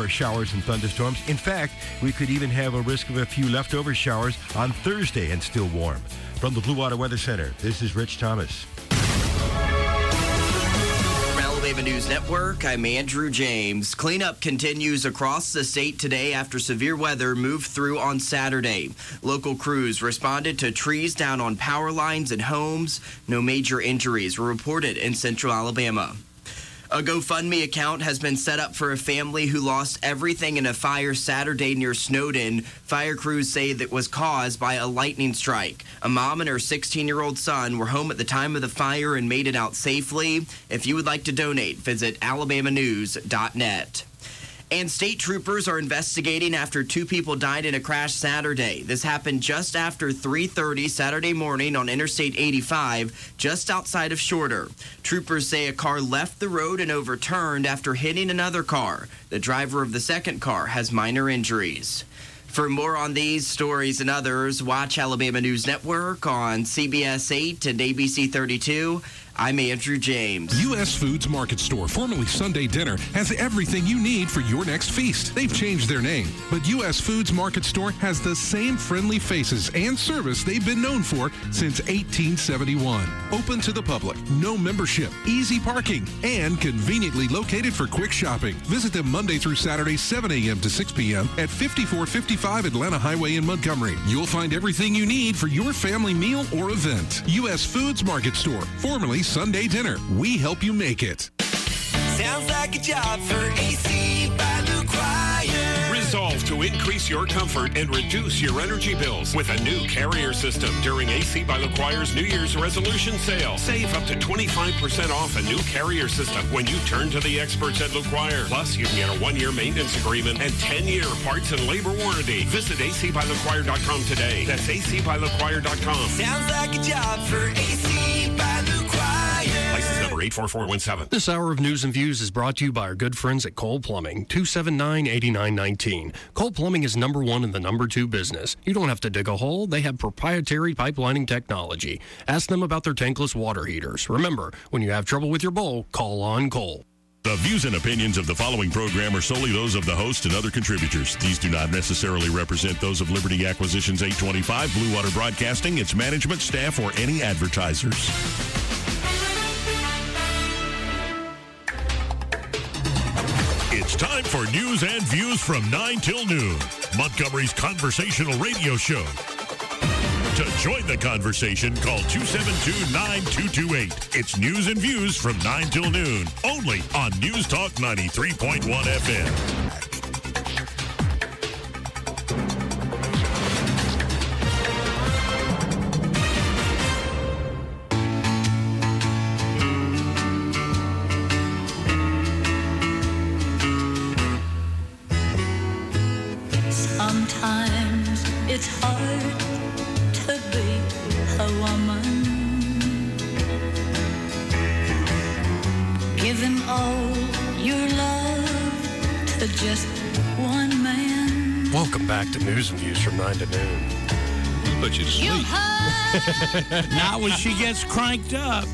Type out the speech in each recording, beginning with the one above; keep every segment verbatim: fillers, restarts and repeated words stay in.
more showers and thunderstorms. In fact, we could even have a risk of a few leftover showers on Thursday and still warm. From the Blue Water Weather Center, this is Rich Thomas. Alabama News Network, I'm Andrew James. Cleanup continues across the state today after severe weather moved through on Saturday. Local crews responded to trees down on power lines and homes. No major injuries were reported in central Alabama. A GoFundMe account has been set up for a family who lost everything in a fire Saturday near Snowden. Fire crews say that was caused by a lightning strike. A mom and her sixteen-year-old son were home at the time of the fire and made it out safely. If you would like to donate, visit alabama news dot net. And state troopers are investigating after two people died in a crash Saturday. This happened just after three thirty Saturday morning on Interstate eighty-five, just outside of Shorter. Troopers say a car left the road and overturned after hitting another car. The driver of the second car has minor injuries. For more on these stories and others, watch Alabama News Network on C B S eight and A B C thirty-two. I'm Andrew James. U S Foods Market Store, formerly Sunday Dinner, has everything you need for your next feast. They've changed their name, but U S Foods Market Store has the same friendly faces and service they've been known for since eighteen seventy-one. Open to the public, no membership, easy parking, and conveniently located for quick shopping. Visit them Monday through Saturday, seven a.m. to six p.m. at fifty-four fifty-five Atlanta Highway in Montgomery. You'll find everything you need for your family meal or event. U S Foods Market Store, formerly Sunday Dinner. We help you make it. Sounds like a job for A C by LuQuire. Resolve to increase your comfort and reduce your energy bills with a new carrier system during A C by LuQuire's New Year's resolution sale. Save up to twenty-five percent off a new carrier system when you turn to the experts at LuQuire. Plus, you can get a one-year maintenance agreement and ten-year parts and labor warranty. Visit A C by LuQuire dot com today. That's A C by LuQuire dot com. Sounds like a job for A C by LuQuire. License number eight four four one seven. This hour of News and Views is brought to you by our good friends at Cole Plumbing, two seven nine, eight nine one nine. Cole Plumbing is number one in the number two business. You don't have to dig a hole. They have proprietary pipelining technology. Ask them about their tankless water heaters. Remember, when you have trouble with your bowl, call on Cole. The views and opinions of the following program are solely those of the host and other contributors. These do not necessarily represent those of Liberty Acquisitions eight twenty-five, Blue Water Broadcasting, its management, staff, or any advertisers. It's time for News and Views from nine till noon, Montgomery's conversational radio show. To join the conversation, call two seven two, nine two two eight. It's News and Views from nine till noon, only on News Talk ninety-three point one F M. Sometimes it's hard to be a woman. Give him all your love to just one man. Welcome back to News and Views from nine to noon. I'll put you to sleep. Not when she gets cranked up.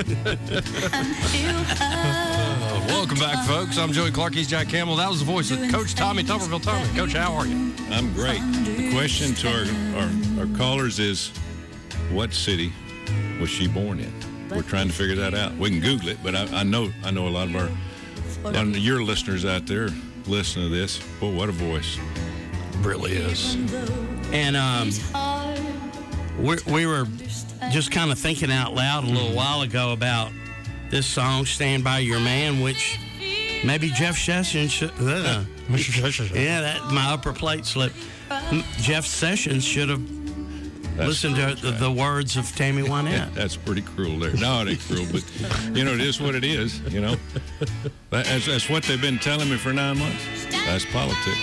Uh, welcome back, folks. I'm Joey Clark. He's Jack Campbell. That was the voice of Coach Tommy Tuberville. Tommy, Coach, how are you? I'm great. The question to our, our, our callers is, what city was she born in? We're trying to figure that out. We can Google it, but I, I know I know a lot of our, a lot of your listeners out there listen to this. Boy, what a voice! It really is. And um, we we were just kind of thinking out loud a little while ago about this song, "Stand by Your Man," which maybe Jeff Sessions should. Uh, yeah, that my upper plate slipped. Jeff Sessions should have That's listened to the, the words of Tammy Wynette. That's pretty cruel there. No, it ain't cruel, but, you know, it is what it is, you know. That's, that's what they've been telling me for nine months. That's politics.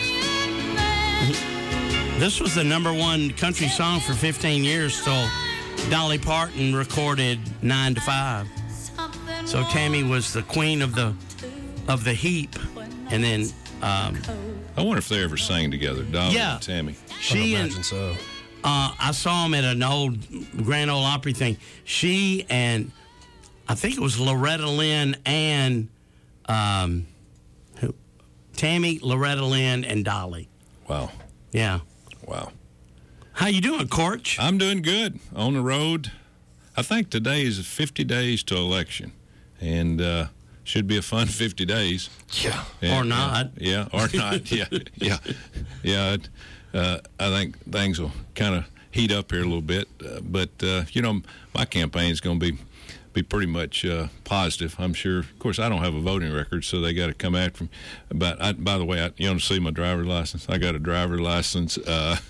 This was the number one country song for fifteen years till Dolly Parton recorded Nine to Five. So Tammy was the queen of the of the heap, and then um, I wonder if they ever sang together, Dolly yeah, and Tammy. She I and imagine so. Uh, I saw them at an old Grand Ole Opry thing. She and I think it was Loretta Lynn and um, who, Tammy, Loretta Lynn, and Dolly. Wow. Yeah. Wow. How you doing, Corch? I'm doing good. On the road. I think today is fifty days to election, and uh, should be a fun fifty days. Yeah. yeah or not. Yeah, yeah or not. yeah, yeah, yeah. It, uh, I think things will kind of heat up here a little bit, uh, but uh, you know, my campaign is going to be be pretty much uh, positive. I'm sure. Of course, I don't have a voting record, so they got to come after me. But I, by the way, I, you want to see my driver's license? I got a driver's license. Uh,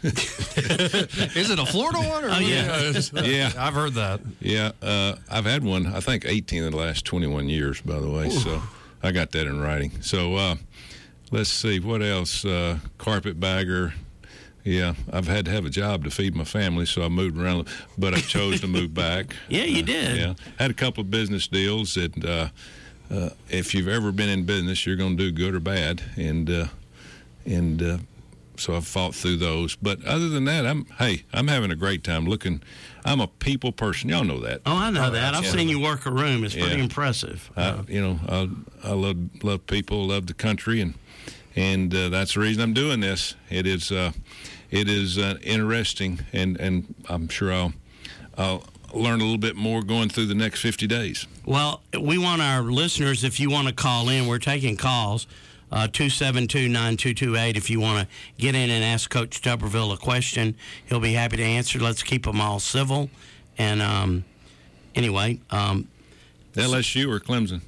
Is it a Florida one? Or oh yeah, yeah. I've heard that. Yeah, uh, I've had one. I think eighteen of the last twenty-one years. By the way, Ooh. So I got that in writing. So uh, let's see what else. Uh, carpetbagger. Yeah, I've had to have a job to feed my family, so I moved around, but I chose to move back. Yeah, you did. Uh, yeah, had a couple of business deals that uh, uh, if you've ever been in business, you're going to do good or bad, and uh, and uh, so I've fought through those. But other than that, I'm hey, I'm having a great time. Looking, I'm a people person. Y'all know that. Oh, I know oh, that. I've yeah. seen you work a room. It's pretty yeah. impressive. I, uh, you know, I, I love love people, love the country, and and uh, that's the reason I'm doing this. It is. Uh, It is uh, interesting, and, and I'm sure I'll, I'll learn a little bit more going through the next fifty days. Well, we want our listeners, if you want to call in, we're taking calls, uh, two seven two, nine two two eight. If you want to get in and ask Coach Tuberville a question, he'll be happy to answer. Let's keep them all civil. And um, anyway. Um, L S U or Clemson?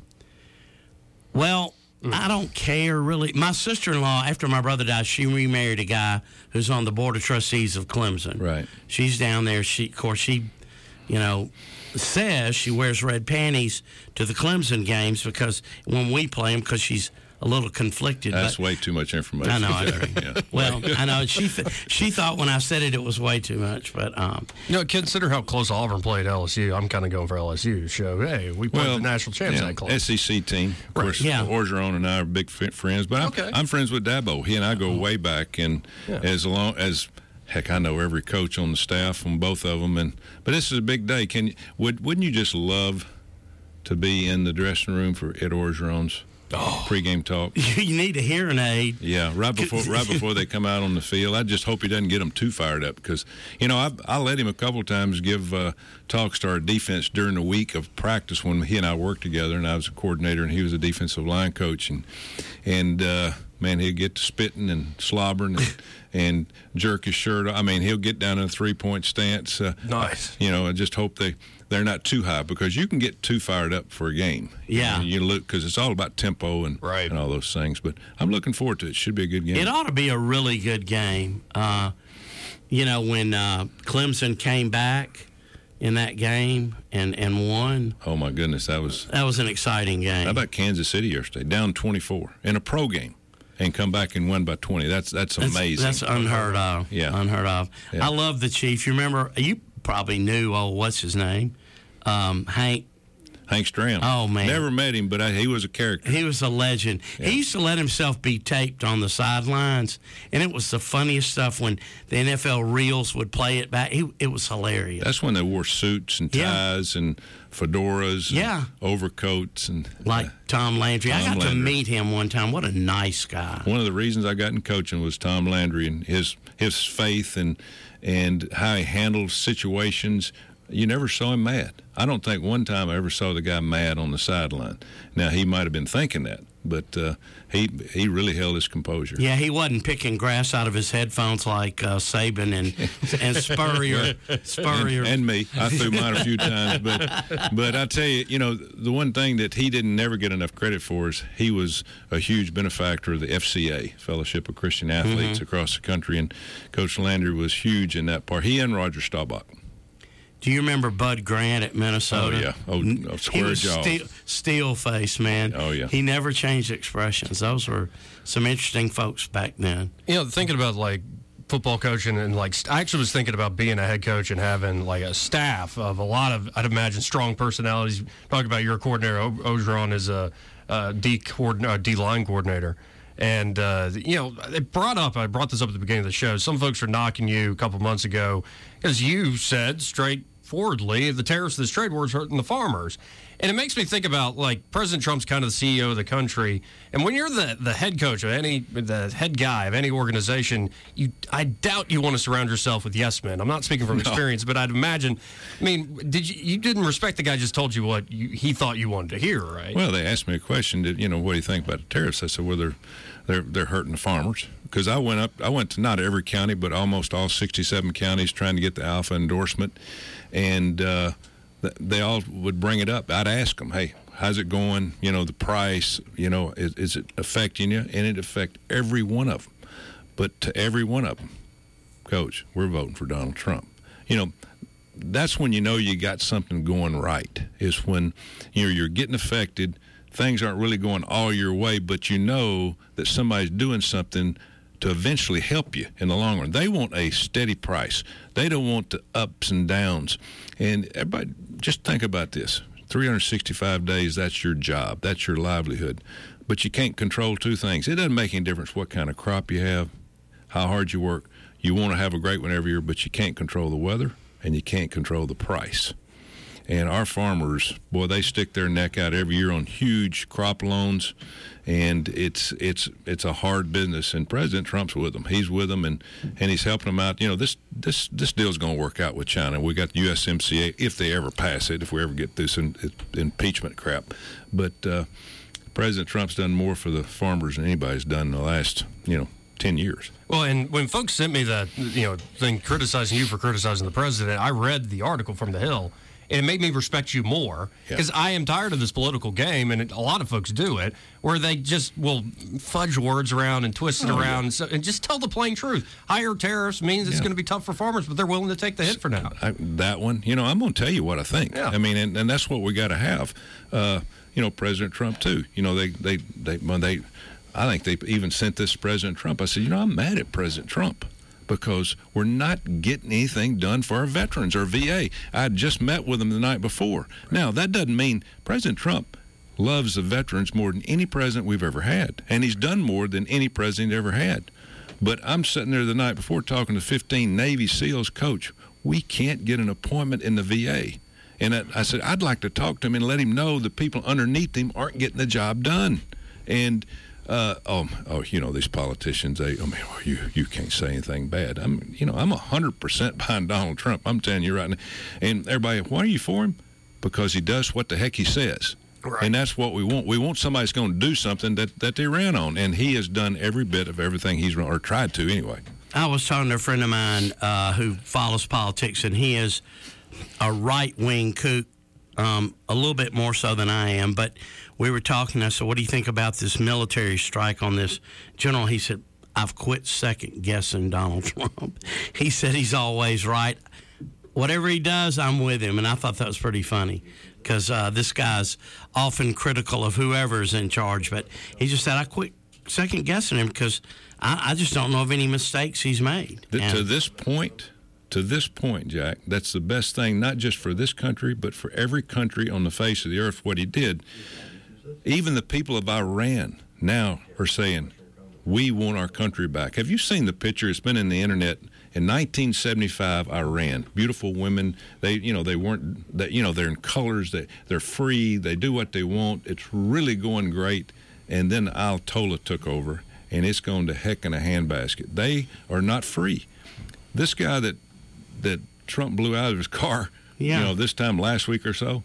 Well, I don't care, really. My sister-in-law, after my brother died, she remarried a guy who's on the Board of Trustees of Clemson. Right. She's down there. She, of course, she, you know, says she wears red panties to the Clemson games because when we play them, because she's a little conflicted. That's but, way too much information. I know, I agree. Yeah. Well, I know. She th- she thought when I said it, it was way too much. But, um, you know, consider how close Auburn played L S U. I'm kind of going for L S U to show, hey, we played well, the national champs yeah, that close. S E C team. Of right. course, yeah. Orgeron and I are big f- friends. But I'm, okay. I'm friends with Dabo. He and I go way back. And yeah. as long as, heck, I know every coach on the staff from both of them. And But this is a big day. Can you, would, wouldn't you just love to be in the dressing room for Ed Orgeron's Oh. Pre-game talk. You need a hearing aid. Yeah, right before right before they come out on the field. I just hope he doesn't get them too fired up because, you know, I I let him a couple of times give uh, talks to our defense during the week of practice when he and I worked together, and I was a coordinator and he was a defensive line coach, and and uh, man, he'd get to spitting and slobbering and, and jerk his shirt. I mean, he'll get down in a three-point stance. Uh, nice. You know, I just hope they. They're not too high because you can get too fired up for a game. Yeah. You, know, you look because it's all about tempo and right. and all those things. But I'm looking forward to it. Should be a good game. It ought to be a really good game. Uh, you know, when uh, Clemson came back in that game and, and won. Oh my goodness, that was that was an exciting game. How about Kansas City yesterday, down twenty-four in a pro game, and come back and win by twenty? That's that's amazing. That's, that's unheard of. Yeah, unheard of. Yeah. I love the Chief. You remember? You probably knew. Oh, what's his name? Um, Hank. Hank Stram. Oh, man. Never met him, but I, he was a character. He was a legend. Yeah. He used to let himself be taped on the sidelines, and it was the funniest stuff when the N F L reels would play it back. He, it was hilarious. That's when they wore suits and ties yeah. and fedoras and yeah. overcoats. and Like uh, Tom Landry. Tom I got Landry. to meet him one time. What a nice guy. One of the reasons I got in coaching was Tom Landry and his, his faith and and how he handled situations. You never saw him mad. I don't think one time I ever saw the guy mad on the sideline. Now, he might have been thinking that, but uh, he he really held his composure. Yeah, he wasn't picking grass out of his headphones like uh, Saban and and Spurrier. Spurrier. And, and me. I threw mine a few times. But but I tell you, you know, the one thing that he didn't never get enough credit for is he was a huge benefactor of the F C A, Fellowship of Christian Athletes, mm-hmm. across the country. And Coach Landry was huge in that part. He and Roger Staubach. Do you remember Bud Grant at Minnesota? Oh, yeah. Oh, square he was jaw. Steel, steel face, man. Oh, yeah. He never changed expressions. Those were some interesting folks back then. You know, thinking about, like, football coaching and, like, I actually was thinking about being a head coach and having, like, a staff of a lot of, I'd imagine, strong personalities. Talk about your coordinator, o- Ogeron, is a, a D coordin- uh, D-line coordinator. And, uh, you know, it brought up, I brought this up at the beginning of the show, some folks were knocking you a couple months ago because you said straight straightforwardly, the tariffs, this trade war is hurting the farmers. And it makes me think about, like, President Trump's kind of the C E O of the country. And when you're the, the head coach of any, the head guy of any organization, you I doubt you want to surround yourself with yes men. I'm not speaking from No. experience, but I'd imagine, I mean, did you, you didn't respect the guy just told you what you, he thought you wanted to hear, right? Well, they asked me a question. Did you know what do you think about the tariffs? I said, well, they're they're they're hurting the farmers because I went up. I went to not every county, but almost all sixty-seven counties trying to get the Alpha endorsement, and uh, th- they all would bring it up. I'd ask them, hey, how's it going? You know, the price. You know, is, is it affecting you? And it affect every one of them. But to every one of them, Coach, we're voting for Donald Trump. You know. That's when you know you got something going right, is when you know, you're getting affected, things aren't really going all your way, but you know that somebody's doing something to eventually help you in the long run. They want a steady price. They don't want the ups and downs. And everybody, just think about this. three hundred sixty-five days, that's your job. That's your livelihood. But you can't control two things. It doesn't make any difference what kind of crop you have, how hard you work. You want to have a great one every year, but you can't control the weather. And you can't control the price. And our farmers, boy, they stick their neck out every year on huge crop loans, and it's it's it's a hard business. And President Trump's with them. He's with them, and, and he's helping them out. You know, this this this deal's going to work out with China. We got the U S M C A if they ever pass it, if we ever get through some impeachment crap. But uh, President Trump's done more for the farmers than anybody's done in the last, you know, ten years. Well, and when folks sent me that, you know, thing criticizing you for criticizing the president, I read the article from The Hill, and it made me respect you more because yeah. I am tired of this political game, and it, a lot of folks do it, where they just will fudge words around and twist it oh, around yeah. and, so, and just tell the plain truth. Higher tariffs means it's yeah. going to be tough for farmers, but they're willing to take the hit for now. I, that one, you know, I'm going to tell you what I think. Yeah. I mean, and, and that's what we got to have. Uh, you know, President Trump, too. You know, they, they, they, when they, I think they even sent this to President Trump. I said, you know, I'm mad at President Trump because we're not getting anything done for our veterans or V A. I had just met with them the night before. Now, that doesn't mean President Trump loves the veterans more than any president we've ever had, and he's done more than any president ever had. But I'm sitting there the night before talking to fifteen Navy SEALs, Coach, we can't get an appointment in the V A. And I, I said, I'd like to talk to him and let him know the people underneath him aren't getting the job done. And Uh, oh, oh, you know, these politicians, they, I mean, you, you can't say anything bad. I'm, you know, I'm one hundred percent behind Donald Trump. I'm telling you right now. And everybody, why are you for him? Because he does what the heck he says. Right. And that's what we want. We want somebody that's going to do something that, that they ran on. And he has done every bit of everything he's run, or tried to anyway. I was talking to a friend of mine uh, who follows politics, and he is a right-wing kook, um, a little bit more so than I am, but we were talking. I said, what do you think about this military strike on this general? He said, I've quit second-guessing Donald Trump. He said he's always right. Whatever he does, I'm with him, and I thought that was pretty funny because uh, this guy's often critical of whoever's in charge, but he just said, I quit second-guessing him because I, I just don't know of any mistakes he's made. The, and, to this point, to this point, Jack, that's the best thing, not just for this country, but for every country on the face of the earth, what he did. Even the people of Iran now are saying, we want our country back. Have you seen the picture? It's been in the internet. In nineteen seventy-five, Iran, beautiful women. They, you know, they weren't, they, you know, they're in colors. They, they're free. They do what they want. It's really going great. And then Ayatollah took over, and it's going to heck in a handbasket. They are not free. This guy that that Trump blew out of his car, yeah. you know, this time last week or so,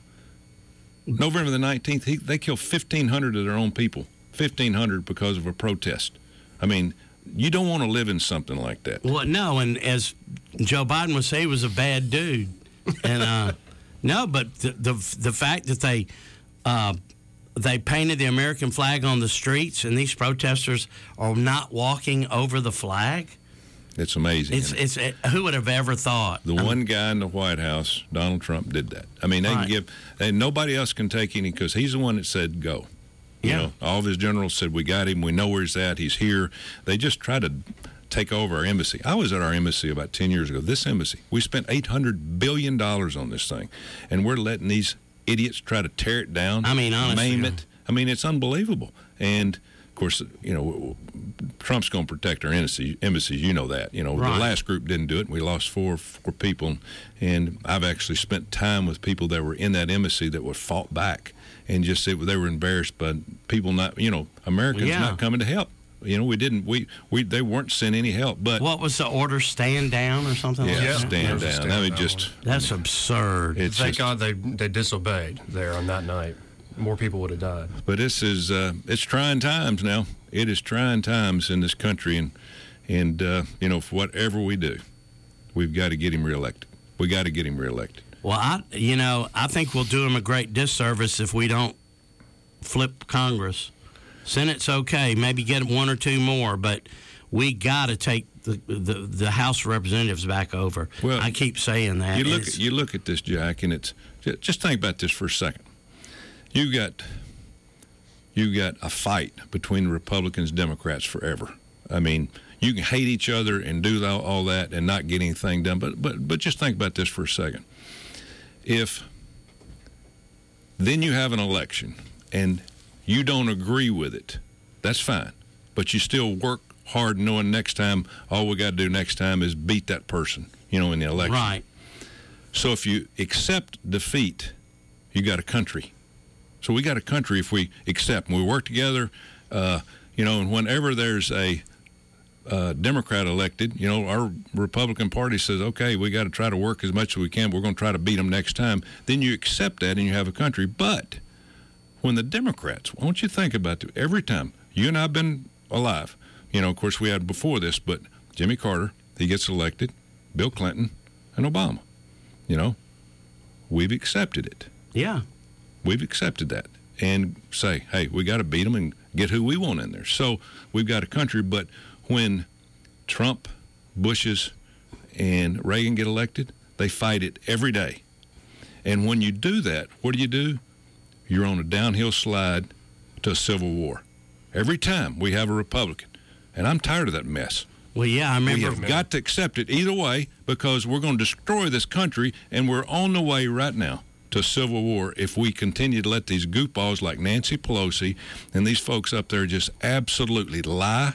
November the nineteenth, he, they killed fifteen hundred of their own people, fifteen hundred because of a protest. I mean, you don't want to live in something like that. Well, no, and as Joe Biden would say, he was a bad dude. And uh, no, but the, the the fact that they uh, they painted the American flag on the streets and these protesters are not walking over the flag. It's amazing. It's it's it? Who would have ever thought? The I one mean, guy in the White House, Donald Trump, did that. I mean, they right. can give, and nobody else can take any because he's the one that said go. You yeah. know, all of his generals said, we got him. We know where he's at. He's here. They just try to take over our embassy. I was at our embassy about ten years ago. This embassy, we spent eight hundred billion dollars on this thing, and we're letting these idiots try to tear it down. I mean, honestly. Maim it. I mean, it's unbelievable. And of course, you know, Trump's going to protect our embassies. Embassies, you know that. You know, Right. the last group didn't do it. And we lost four four people, and I've actually spent time with people that were in that embassy that were fought back, and just it, they were embarrassed by people not, you know, Americans Yeah. not coming to help. You know, we didn't. We, we they weren't sending any help. But What was the order? Stand down or something yeah, like that? stand Yeah, down. stand I mean, down just That's absurd. it's Thank just, God they they disobeyed there on that night. More people would have died. But this is uh, it's trying times now. It is trying times in this country, and and uh, you know, for whatever we do, we've got to get him reelected. We got to get him reelected. Well, I, you know, I think we'll do him a great disservice if we don't flip Congress. Senate's okay, maybe get one or two more, but we got to take the, the the House of Representatives back over. Well, I keep saying that. You look It's- at, you look at this, Jack, and it's just think about this for a second. You got you got a fight between Republicans and Democrats forever. I mean, you can hate each other and do all, all that and not get anything done. But but but just think about this for a second. If then you have an election and you don't agree with it, that's fine. But you still work hard knowing next time all we got to do next time is beat that person, you know, in the election. Right. So if you accept defeat, you got a country. So we got a country if we accept and we work together, uh, you know, and whenever there's a uh, Democrat elected, you know, our Republican Party says, okay, we got to try to work as much as we can. We're going to try to beat them next time. Then you accept that and you have a country. But when the Democrats, why don't you think about it? Every time you and I have been alive, you know, of course we had before this, but Jimmy Carter, he gets elected, Bill Clinton, and Obama. You know, we've accepted it. Yeah. We've accepted that and say, hey, we got to beat them and get who we want in there. So we've got a country. But when Trump, Bushes, and Reagan get elected, they fight it every day. And when you do that, what do you do? You're on a downhill slide to a civil war. Every time we have a Republican. And I'm tired of that mess. Well, yeah, I We remember. have got to accept it either way because we're going to destroy this country, and we're on the way right now to civil war if we continue to let these goofballs like Nancy Pelosi and these folks up there just absolutely lie,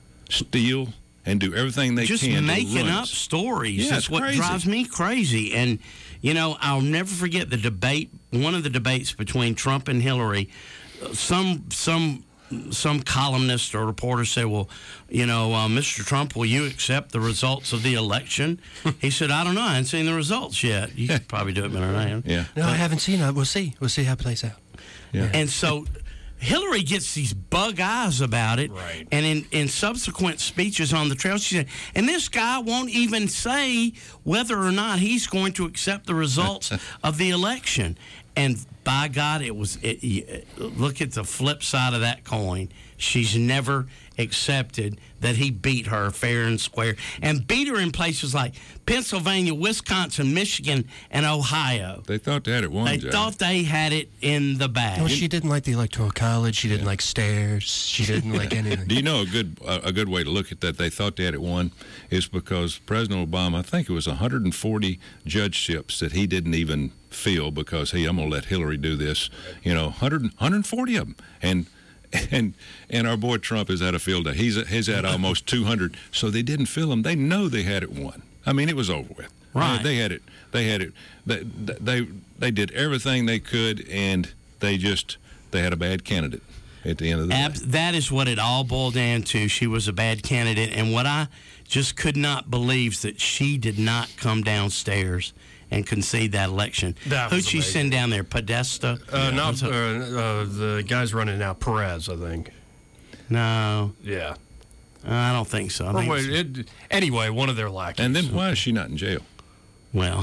steal, and do everything they just can to making ruin up us. stories. Yeah, That's it's what crazy. drives me crazy. And, you know, I'll never forget the debate, one of the debates between Trump and Hillary. Some, some, some columnist or reporter said, well, you know, uh, Mister Trump, will you accept the results of the election? He said, I don't know. I haven't seen the results yet. You could probably do it better than I am. Yeah. No, I haven't seen it. We'll see. We'll see how it plays out. Yeah. And so Hillary gets these bug eyes about it. Right. And in, in subsequent speeches on the trail, she said, and this guy won't even say whether or not he's going to accept the results of the election. And by God, it was, it, look at the flip side of that coin. She's never accepted that he beat her fair and square, and beat her in places like Pennsylvania, Wisconsin, Michigan, and Ohio. They thought they had it won, They Jack. thought they had it in the bag. Well, she didn't like the Electoral College. She didn't like stairs. She didn't like anything. Do you know a good a, a good way to look at that? They thought they had it won is because President Obama, I think it was one hundred forty judgeships that he didn't even fill because, hey, I'm going to let Hillary do this. You know, one hundred, one hundred forty of them. And and and our boy Trump is at a field day. He's he's at almost two hundred. So they didn't fill them. They know they had it won. I mean, it was over with. Right. They, they had it. They had it. They, they they did everything they could, and they just they had a bad candidate at the end of the Ab- day. that is what it all boiled down to. She was a bad candidate, and what I just could not believe is that she did not come downstairs and concede that election. That Who'd was she amazing. send down there? Podesta? Uh, not Was it- uh, uh, the guy's running now, Perez, I think. No, Yeah. I don't think so. I Or think wait, it's- it, anyway, one of their lackeys. And then why is she not in jail? well,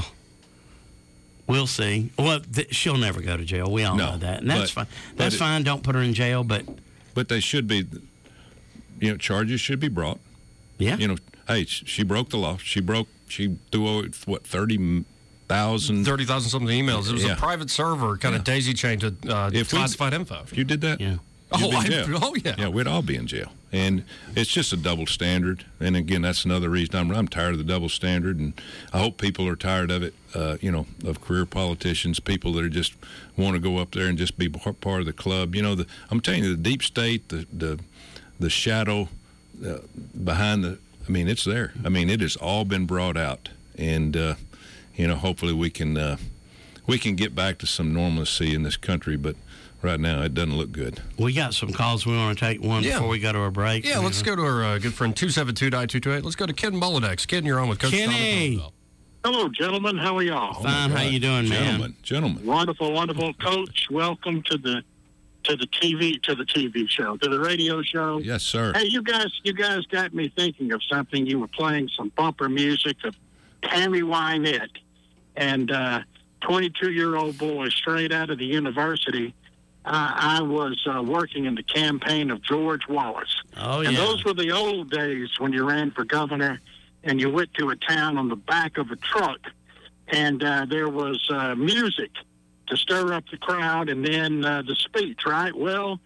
we'll see. Well, th- she'll never go to jail. We all No, know that, and that's but- fine. That's but it- fine. Don't put her in jail, but But they should be, you know, charges should be brought. yeah, You know, hey, sh- she broke the law. She broke, she threw away, what, thirty thousand? thirty thousand something emails. It was Yeah. a private server, kind of daisy chained to uh, If we- classified info. If you did that, yeah. you'd Oh, be in I- jail. oh, yeah. Yeah, we'd all be in jail. And it's just a double standard. And again, that's another reason I'm, I'm tired of the double standard. And I hope people are tired of it, uh, you know, of career politicians, people that are just want to go up there and just be part of the club. You know, the, I'm telling you, the deep state, the, the the shadow uh, behind the. I mean, it's there. I mean, it has all been brought out, and uh, you know, hopefully we can uh, we can get back to some normalcy in this country. But right now, it doesn't look good. We got some calls. We want to take one Yeah. before we go to our break. Yeah, let's go to our uh, good friend two seven two nine two two eight. Let's go to Ken Mullinex. Ken, you're on with Coach Kenny. Thomas. Hello, gentlemen. How are y'all? Fine. How you doing, man? Gentlemen, gentlemen. Wonderful, wonderful, Coach. Welcome to the to the T V to the T V show, to the radio show. Yes, sir. Hey, you guys, you guys got me thinking of something. You were playing some bumper music of Tammy Wynette, and uh, twenty-two-year-old boy straight out of the university. Uh, I was uh, working in the campaign of George Wallace. Oh, And yeah. those were the old days when you ran for governor and you went to a town on the back of a truck, and uh, there was uh, music to stir up the crowd, and then uh, the speech, right? Well,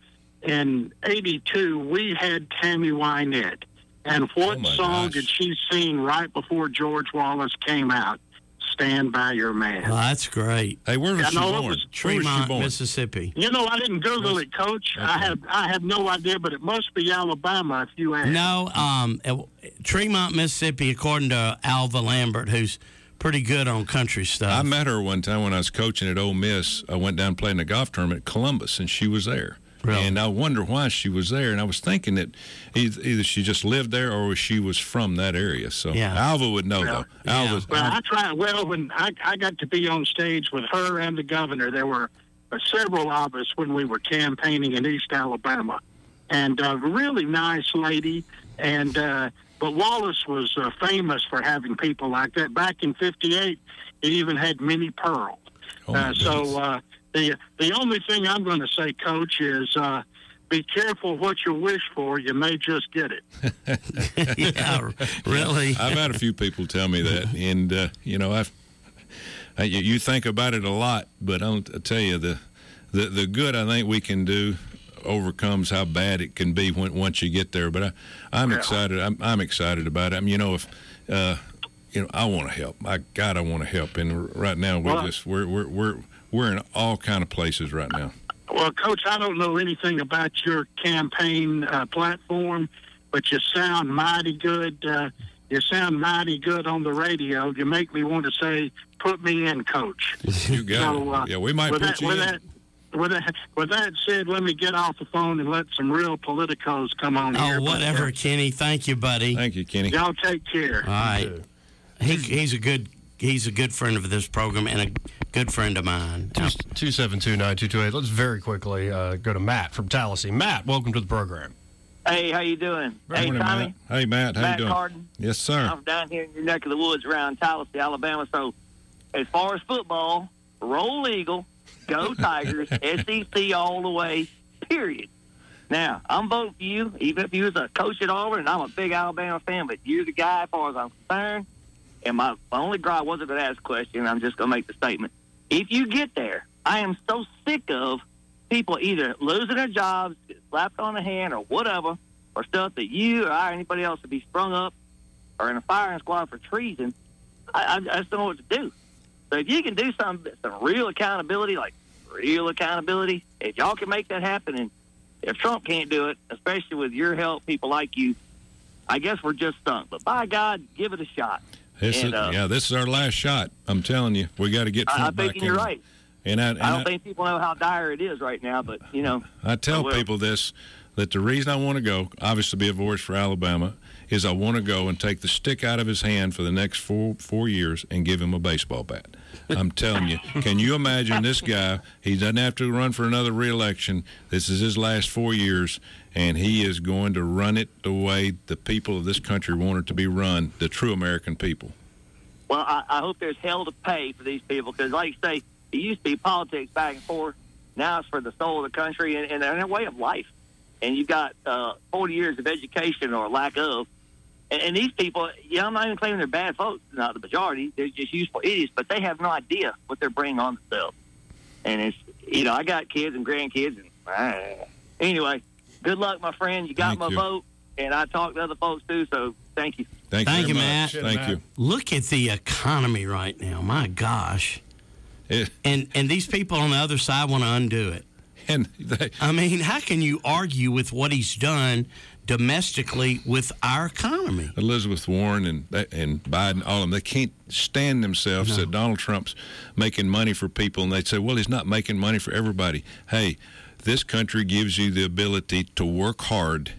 in eighty-two, we had Tammy Wynette. And what Oh, my song gosh. did she sing right before George Wallace came out? Stand By Your Man. Well, that's great. Hey, where was I she know it born? was Where was she Tremont, born? Mississippi. You know, I didn't Google it, Coach. I have I have no idea, but it must be Alabama if you ask. No, um, uh, Tremont, Mississippi, according to Alva Lambert, who's pretty good on country stuff. I met her one time when I was coaching at Ole Miss. I went down playing a golf tournament at Columbus, and she was there. Really? And I wonder why she was there. And I was thinking that either, either she just lived there or she was from that area. So Yeah. Alva would know, Yeah. though. Alva's, Well, I tried. Well, when I, I got to be on stage with her and the governor, there were uh, several of us when we were campaigning in East Alabama, and a really nice lady. And uh, but Wallace was uh, famous for having people like that. Back in fifty-eight, he even had Minnie Pearl. Oh, my uh, so uh, the the only thing I'm going to say, Coach, is uh, be careful what you wish for. You may just get it. Yeah, really. I've had a few people tell me that, and uh, you know, I've I, you you think about it a lot, but I'll, I'll tell you the, the the good I think we can do overcomes how bad it can be when once you get there. But I, I'm Yeah. excited. I'm, I'm excited about it. I mean, you know, if uh, you know, I want to help. I God, I want to help. And right now, we Well, just we're we're we're we're in all kind of places right now. Well, Coach, I don't know anything about your campaign uh, platform, but you sound mighty good. Uh, you sound mighty good on the radio. You make me want to say, "Put me in, Coach." You got So, it. uh, Yeah, we might with put that, you with in. That, with that, with that said, let me get off the phone and let some real politicos come on here. Oh, But, whatever, uh, Kenny. Thank you, buddy. Thank you, Kenny. Y'all take care. All right. He, he's a good he's a good friend of this program and a good friend of mine. Now, two seven two nine two two eight. Let's very quickly uh, go to Matt from Tallahassee. Matt, welcome to the program. Hey, how you doing? Hey, hey, Matt. Tommy. Hey, Matt. How Matt you doing? Carden. Yes, sir. I'm down here in your neck of the woods around Tallahassee, Alabama. So, as far as football, roll Eagle, go Tigers, S E C all the way, period. Now, I'm voting for you, even if you was a coach at Auburn, and I'm a big Alabama fan, but you're the guy as far as I'm concerned. And my, my only gripe wasn't going to ask a question. I'm just going to make the statement. If you get there, I am so sick of people either losing their jobs, get slapped on the hand, or whatever, or stuff that you or I or anybody else would be sprung up or in a firing squad for treason. I, I, I just don't know what to do. So if you can do some some real accountability, like real accountability, if y'all can make that happen, and if Trump can't do it, especially with your help, people like you, I guess we're just stunk. But by God, give it a shot. This And, is, uh, yeah, this is our last shot. I'm telling you, we got to get I, Trump I'm back thinking in. you're right. And I, and I don't I, think people know how dire it is right now, but, you know. I tell I will. people this, that the reason I want to go, obviously be a voice for Alabama, is I want to go and take the stick out of his hand for the next four four years and give him a baseball bat. I'm telling you, can you imagine this guy? He doesn't have to run for another reelection. This is his last four years, and he is going to run it the way the people of this country want it to be run, the true American people. Well, I, I hope there's hell to pay for these people because, like you say, it used to be politics back and forth. Now it's for the soul of the country and, and their way of life. And you've got uh, forty years of education or lack of. And, and these people, you know, I'm not even claiming they're bad folks, not the majority. They're just useful idiots, but they have no idea what they're bringing on themselves. And it's, you know, I got kids and grandkids. And uh, anyway, good luck, my friend. You got Thank my you. vote. And I talked to other folks, too, so thank you. Thank, Thank you, you, very Matt. much. Thank you. Look at the economy right now. My gosh. It, And and these people on the other side want to undo it. and they, I mean, how can you argue with what he's done domestically with our economy. Elizabeth Warren and and Biden, all of them, they can't stand themselves No. that Donald Trump's making money for people, and they say, well, he's not making money for everybody. Hey, this country gives you the ability to work hard,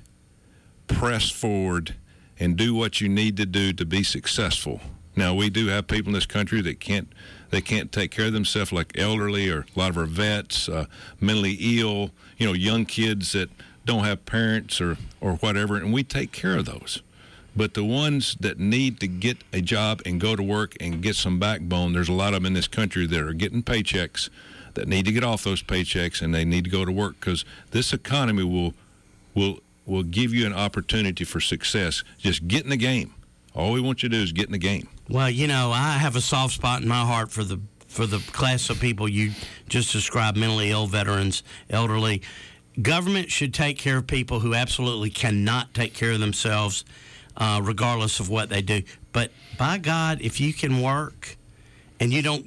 press forward, and do what you need to do to be successful. Now, we do have people in this country that can't they can't take care of themselves, like elderly or a lot of our vets, uh, mentally ill, you know, young kids that don't have parents or, or whatever, and we take care of those. But the ones that need to get a job and go to work and get some backbone, there's a lot of them in this country that are getting paychecks that need to get off those paychecks, and they need to go to work, because this economy will will will give you an opportunity for success. Just get in the game. All we want you to do is get in the game. Well, you know, I have a soft spot in my heart for the for the class of people you just described, mentally ill veterans, elderly. Government should take care of people who absolutely cannot take care of themselves, uh, regardless of what they do. But by God, if you can work and you don't,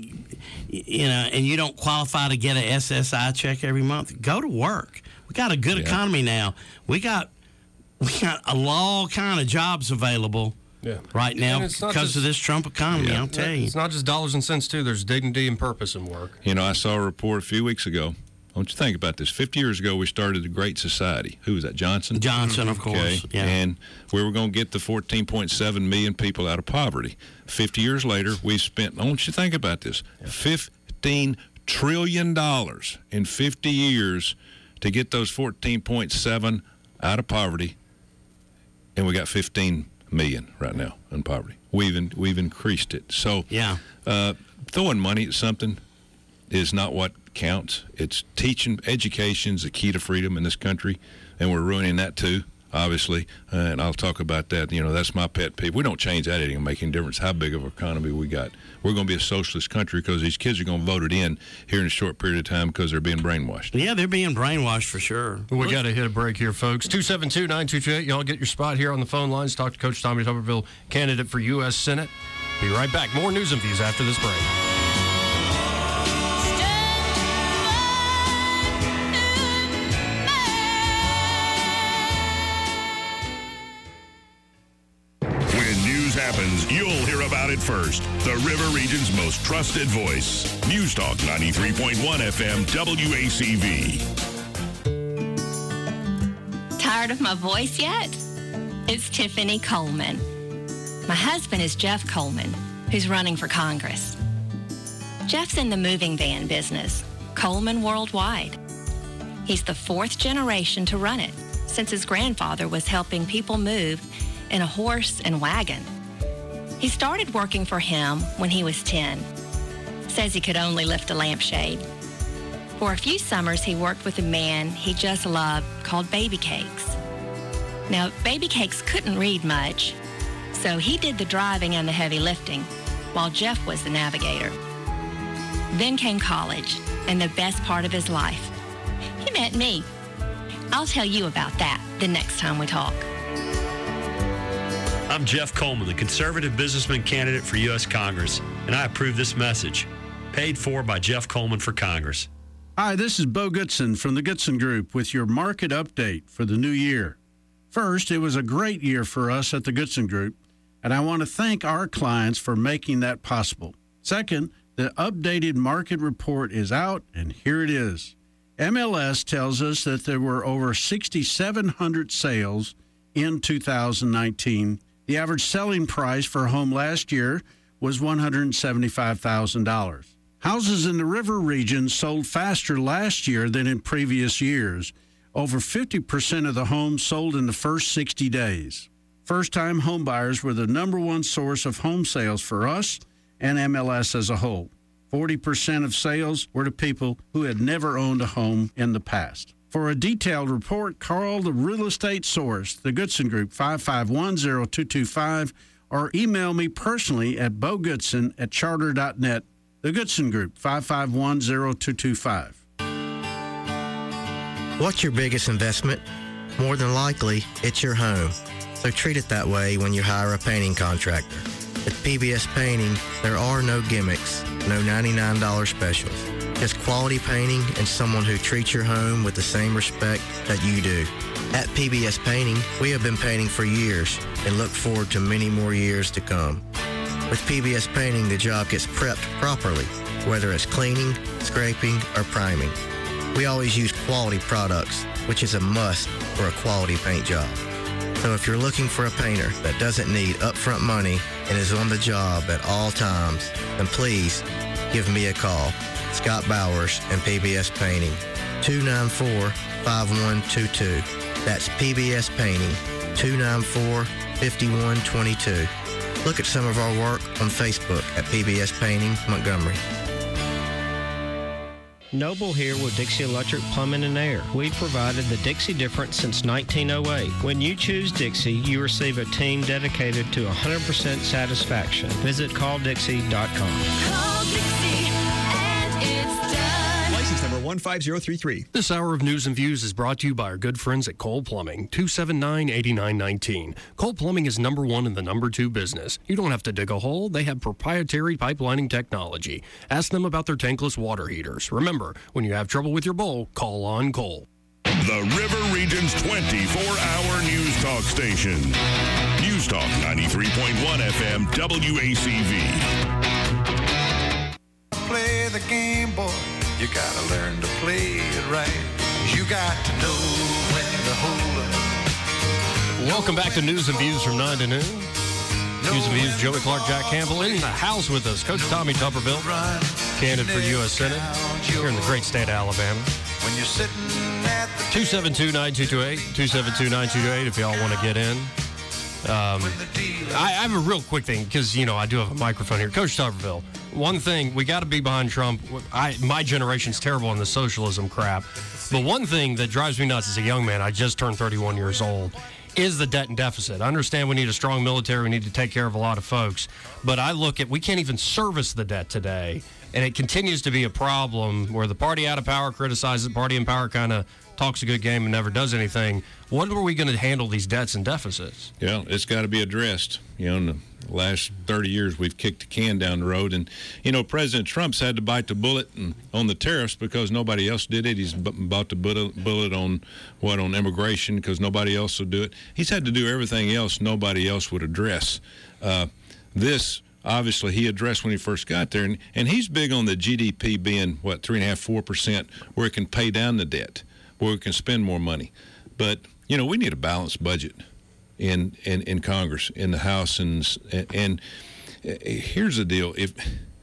you know, and you don't qualify to get a S S I check every month, go to work. We got a good Yeah. economy now. We got we got a all kind of jobs available. Yeah. Right now, And it's not because just- of this Trump economy, Yeah. I'll tell you. It's not just dollars and cents, too. There's dignity and purpose in work. You know, I saw a report a few weeks ago. I want you to think about this. fifty years ago, we started the Great Society. Who was that, Johnson? Johnson, of course, Okay. yeah. And we were going to get the fourteen point seven million people out of poverty. fifty years later, we've spent, I want you to think about this, fifteen trillion dollars in fifty years to get those fourteen point seven out of poverty, and we got fifteen million right now in poverty. We've in, we've increased it. So yeah, uh, throwing money at something is not what counts. It's teaching. Education's the key to freedom in this country, and we're ruining that too, obviously. Uh, and I'll talk about that. You know, that's my pet peeve. We don't change that; it ain't making a difference how big of an economy we got. We're going to be a socialist country because these kids are going to vote it in here in a short period of time because they're being brainwashed. Yeah, they're being brainwashed for sure. We got to hit a break here, folks. two seven two, nine two two eight. Y'all get your spot here on the phone lines. Talk to Coach Tommy Tuberville, candidate for U S Senate. Be right back. More news and views after this break. When news happens, you'll hear about it first. The River Region's most trusted voice. News Talk ninety-three point one F M W A C V. Tired of my voice yet? It's Tiffany Coleman. My husband is Jeff Coleman, who's running for Congress. Jeff's in the moving van business, Coleman Worldwide. He's the fourth generation to run it, since his grandfather was helping people move in a horse and wagon. He started working for him when he was ten. Says he could only lift a lampshade. For a few summers, he worked with a man he just loved called Baby Cakes. Now, Baby Cakes couldn't read much, so he did the driving and the heavy lifting, while Jeff was the navigator. Then came college, and the best part of his life. He met me. I'll tell you about that the next time we talk. I'm Jeff Coleman, the conservative businessman candidate for U S Congress, and I approve this message. Paid for by Jeff Coleman for Congress. Hi, this is Bo Goodson from the Goodson Group with your market update for the new year. First, it was a great year for us at the Goodson Group, and I want to thank our clients for making that possible. Second, the updated market report is out, and here it is. M L S tells us that there were over six thousand seven hundred sales in two thousand nineteen. The average selling price for a home last year was one hundred seventy-five thousand dollars. Houses in the River region sold faster last year than in previous years. Over fifty percent of the homes sold in the first sixty days. First-time homebuyers were the number one source of home sales for us and M L S as a whole. forty percent of sales were to people who had never owned a home in the past. For a detailed report, call the Real Estate Source, the Goodson Group, five five one, zero two two five, or email me personally at bogoodson at charter dot net. The Goodson Group, five five one, zero two two five. What's your biggest investment? More than likely, it's your home. So treat it that way when you hire a painting contractor. At P B S Painting, there are no gimmicks, no ninety-nine dollars specials. Just quality painting and someone who treats your home with the same respect that you do. At P B S Painting, we have been painting for years and look forward to many more years to come. With P B S Painting, the job gets prepped properly, whether it's cleaning, scraping, or priming. We always use quality products, which is a must for a quality paint job. So if you're looking for a painter that doesn't need upfront money and is on the job at all times, then please give me a call. Scott Bowers and P B S Painting, two nine four, five one two two. That's P B S Painting, two nine four, five one two two. Look at some of our work on Facebook at P B S Painting, Montgomery. Noble here with Dixie Electric Plumbing and Air. We've provided the Dixie difference since nineteen oh eight. When you choose Dixie, you receive a team dedicated to one hundred percent satisfaction. Visit call dixie dot com. Call Dixie and it's done. License number one five zero three three. This hour of News and Views is brought to you by our good friends at Cole Plumbing, two seven nine, eight nine one nine. Cole Plumbing is number one in the number two business. You don't have to dig a hole. They have proprietary pipelining technology. Ask them about their tankless water heaters. Remember, when you have trouble with your bowl, call on Cole. The River Region's twenty-four hour news talk station. News Talk ninety-three point one F M W A C V. Play the game, boy. You gotta learn to play it right. You got to know when to hold up. Welcome back to News and Views from nine to noon. News and Views, Joey Clark, Jack Campbell in the house with us. Coach Tommy Tuberville, candidate for U S Senate here in the great state of Alabama. When you're sitting at the two seven two, nine two two eight, two seven two, nine two two eight if y'all want to get in. Um, I, I have a real quick thing because, you know, I do have a microphone here. Coach Tuberville, one thing, we got to be behind Trump. I, my generation's terrible on the socialism crap. But one thing that drives me nuts as a young man, I just turned thirty-one years old, is the debt and deficit. I understand we need a strong military. We need to take care of a lot of folks. But I look at, we can't even service the debt today. And it continues to be a problem where the party out of power criticizes, the party in power kind of talks a good game and never does anything. When are we going to handle these debts and deficits? Yeah, it's got to be addressed. You know, in the last thirty years, we've kicked the can down the road. And, you know, President Trump's had to bite the bullet and, on the tariffs because nobody else did it. He's bought the bullet on, what, on immigration because nobody else will do it. He's had to do everything else nobody else would address. Uh, this, obviously, he addressed when he first got there. And, and he's big on the G D P being, what, three point five, four percent, where it can pay down the debt, where we can spend more money. But, you know, we need a balanced budget in in, in Congress, in the House. And, and here's the deal. If,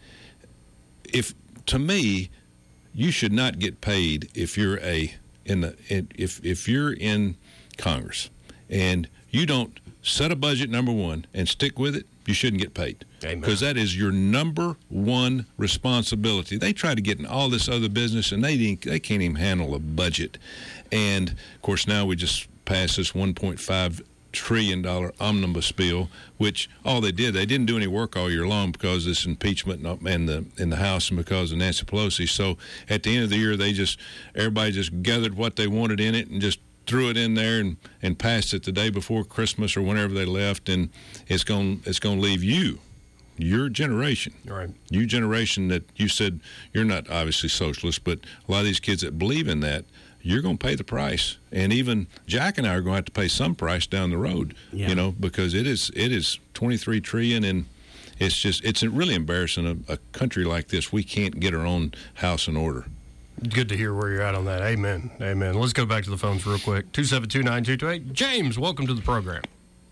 if to me, you should not get paid if you're a in the if if you're in Congress and you don't set a budget, number one, and stick with it, you shouldn't get paid. Because that is your number one responsibility. They try to get in all this other business, and they didn't, they can't even handle a budget. And, of course, now we just passed this one point five trillion dollars omnibus bill, which all they did, they didn't do any work all year long because of this impeachment in the, in the House and because of Nancy Pelosi. So at the end of the year, they just everybody just gathered what they wanted in it and just threw it in there and, and passed it the day before Christmas or whenever they left, and it's going it's going to leave you, your generation, right? You generation that you said you're not obviously socialist, but a lot of these kids that believe in that, you're going to pay the price, and even Jack and I are going to have to pay some price down the road, yeah. you know, because it is it is twenty-three trillion dollars, and it's just it's really embarrassing. A, a country like this, we can't get our own house in order. Good to hear where you're at on that. Amen. Amen. Let's go back to the phones real quick. two seven two, nine two two eight. James, welcome to the program.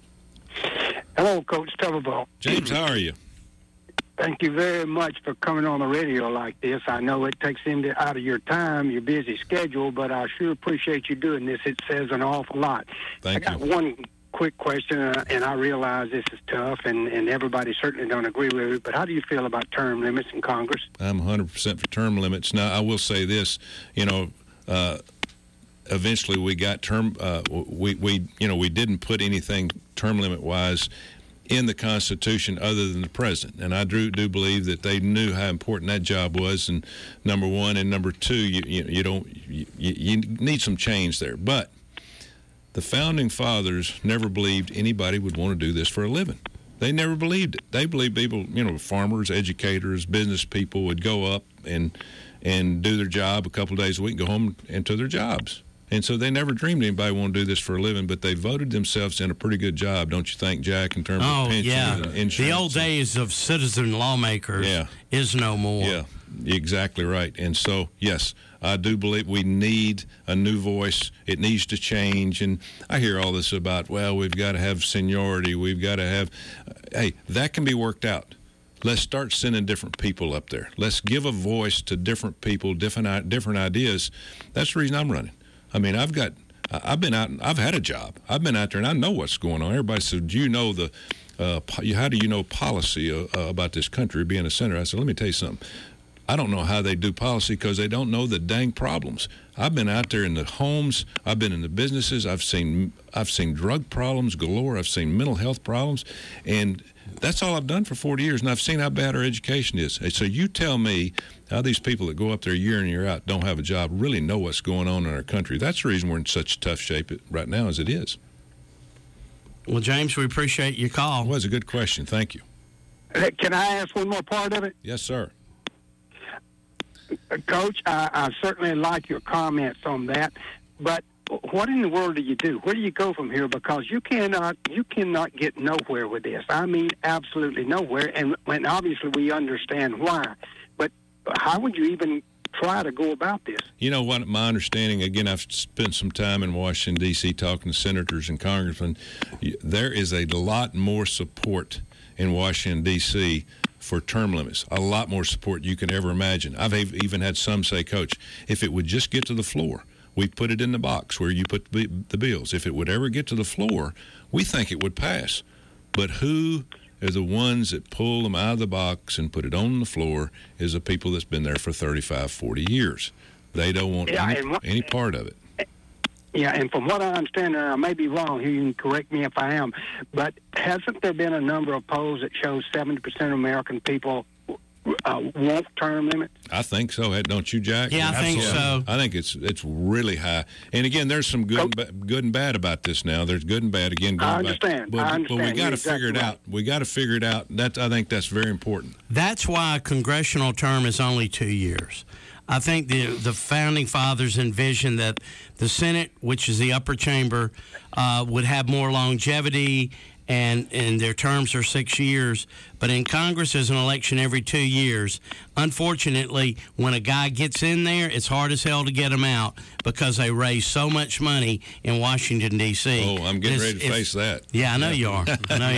Hello, Coach Tuberville. James, how are you? Thank you very much for coming on the radio like this. I know it takes into out of your time, your busy schedule, but I sure appreciate you doing this. It says an awful lot. Thank I got you. one quick question, uh, and I realize this is tough, and, and everybody certainly don't agree with it, but how do you feel about term limits in Congress? I'm one hundred percent for term limits. Now, I will say this, you know, uh, eventually we got term, uh, we, we, you know, we didn't put anything term limit-wise in the Constitution other than the president. And I do, do believe that they knew how important that job was, and number one, and number two, you, you, you don't, you, you need some change there. But the Founding Fathers never believed anybody would want to do this for a living. They never believed it. They believed people, you know, farmers, educators, business people would go up and and do their job a couple of days a week, go home and to their jobs. And so they never dreamed anybody want to do this for a living, but they voted themselves in a pretty good job, don't you think, Jack, in terms oh, of pensions yeah. and insurance? The old days of citizen lawmakers yeah. is no more. Yeah, exactly right. And so, yes, I do believe we need a new voice. It needs to change. And I hear all this about, well, we've got to have seniority. We've got to have – hey, that can be worked out. Let's start sending different people up there. Let's give a voice to different people, different different ideas. That's the reason I'm running. I mean, I've got, I've been out, I've had a job. I've been out there, and I know what's going on. Everybody said, do you know the, uh, how do you know policy uh, about this country, being a senator? I said, let me tell you something. I don't know how they do policy because they don't know the dang problems. I've been out there in the homes. I've been in the businesses. I've seen, I've seen drug problems galore. I've seen mental health problems, and that's all I've done for forty years, and I've seen how bad our education is. So you tell me how these people that go up there year in and year out don't have a job really know what's going on in our country. That's the reason we're in such tough shape right now as it is. Well, James, we appreciate your call. It was a good question. Thank you. Can I ask one more part of it? Yes, sir. Coach, I, I certainly like your comments on that, but what in the world do you do? Where do you go from here? Because you cannot, you cannot get nowhere with this. I mean, absolutely nowhere. And, and obviously, we understand why. But how would you even try to go about this? You know what? My understanding, again, I've spent some time in Washington, D C talking to senators and congressmen. There is a lot more support in Washington, D C for term limits, a lot more support you can ever imagine. I've even had some say, Coach, if it would just get to the floor, we put it in the box where you put the bills. If it would ever get to the floor, we think it would pass. But who are the ones that pull them out of the box and put it on the floor is the people that's been there for thirty-five, forty years. They don't want yeah, any, what, any part of it. Yeah, and from what I understand, and I may be wrong here, you can correct me if I am, but hasn't there been a number of polls that show seventy percent of American people uh, want term limits? I think so, don't you, Jack? Yeah, I Absolutely. think so. I think it's it's really high. And again, there's some good and ba- good and bad about this now. There's good and bad. Again, going I understand. Back. But, I understand. but we got to exactly figure it right. out. We got to figure it out. That's I think that's very important. That's why a congressional term is only two years. I think the the founding fathers envisioned that the Senate, which is the upper chamber, uh, would have more longevity, and, and their terms are six years. But in Congress, there's an election every two years. Unfortunately, when a guy gets in there, it's hard as hell to get him out because they raise so much money in Washington, D C Oh, I'm getting it's, ready to face that. Yeah, I know you are. I know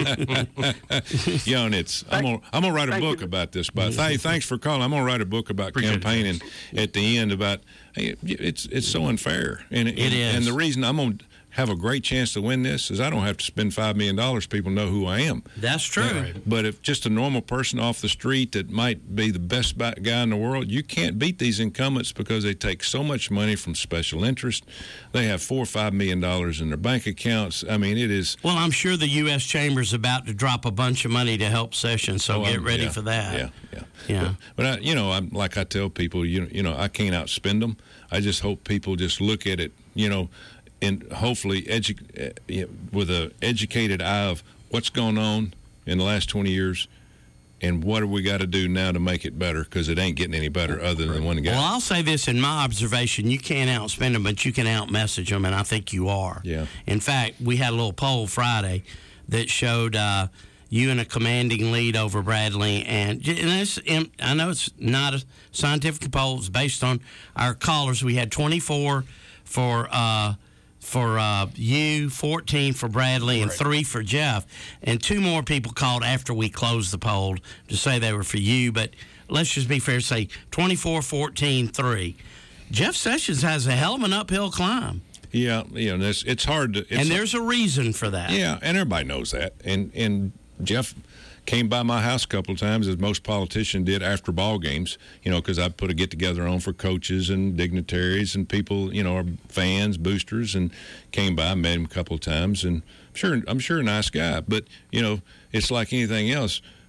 you. Yeah, and it's I'm gonna I'm gonna write a book about this. But hey, thanks for calling. I'm gonna write a book about campaigning at the end about hey, it's it's so unfair, and it and, is. And the reason I'm gonna have a great chance to win this is I don't have to spend five million dollars. People know who I am. That's true. But, but if just a normal person off the street that might be the best guy in the world, you can't beat these incumbents because they take so much money from special interest. They have four or five million dollars in their bank accounts. I mean, it is. Well, I'm sure the U S Chamber's about to drop a bunch of money to help Sessions, so oh, get I'm, ready yeah, for that. Yeah, yeah, yeah. But, but I, you know, I'm like I tell people, you you know, I can't outspend them. I just hope people just look at it, you know. And hopefully edu- uh, with an educated eye of what's going on in the last twenty years and what do we got to do now to make it better, because it ain't getting any better other than one guy. Well, I'll say this in my observation. You can't outspend them, but you can outmessage them, and I think you are. Yeah. In fact, we had a little poll Friday that showed uh, you in a commanding lead over Bradley. And, and this, I know it's not a scientific poll. It's based on our callers. We had twenty-four for uh, – for uh, you, fourteen for Bradley, and right. three for Jeff. And two more people called after we closed the poll to say they were for you. But let's just be fair, say twenty-four, fourteen, three. Jeff Sessions has a hell of an uphill climb. Yeah, you know, it's, it's hard to... It's and there's a reason for that. Yeah, and everybody knows that. And, and Jeff came by my house a couple of times, as most politicians did after ball games, you know, because I put a get-together on for coaches and dignitaries and people, you know, fans, boosters, and came by, met him a couple of times, and I'm sure, I'm sure a nice guy. But, you know, it's like anything else.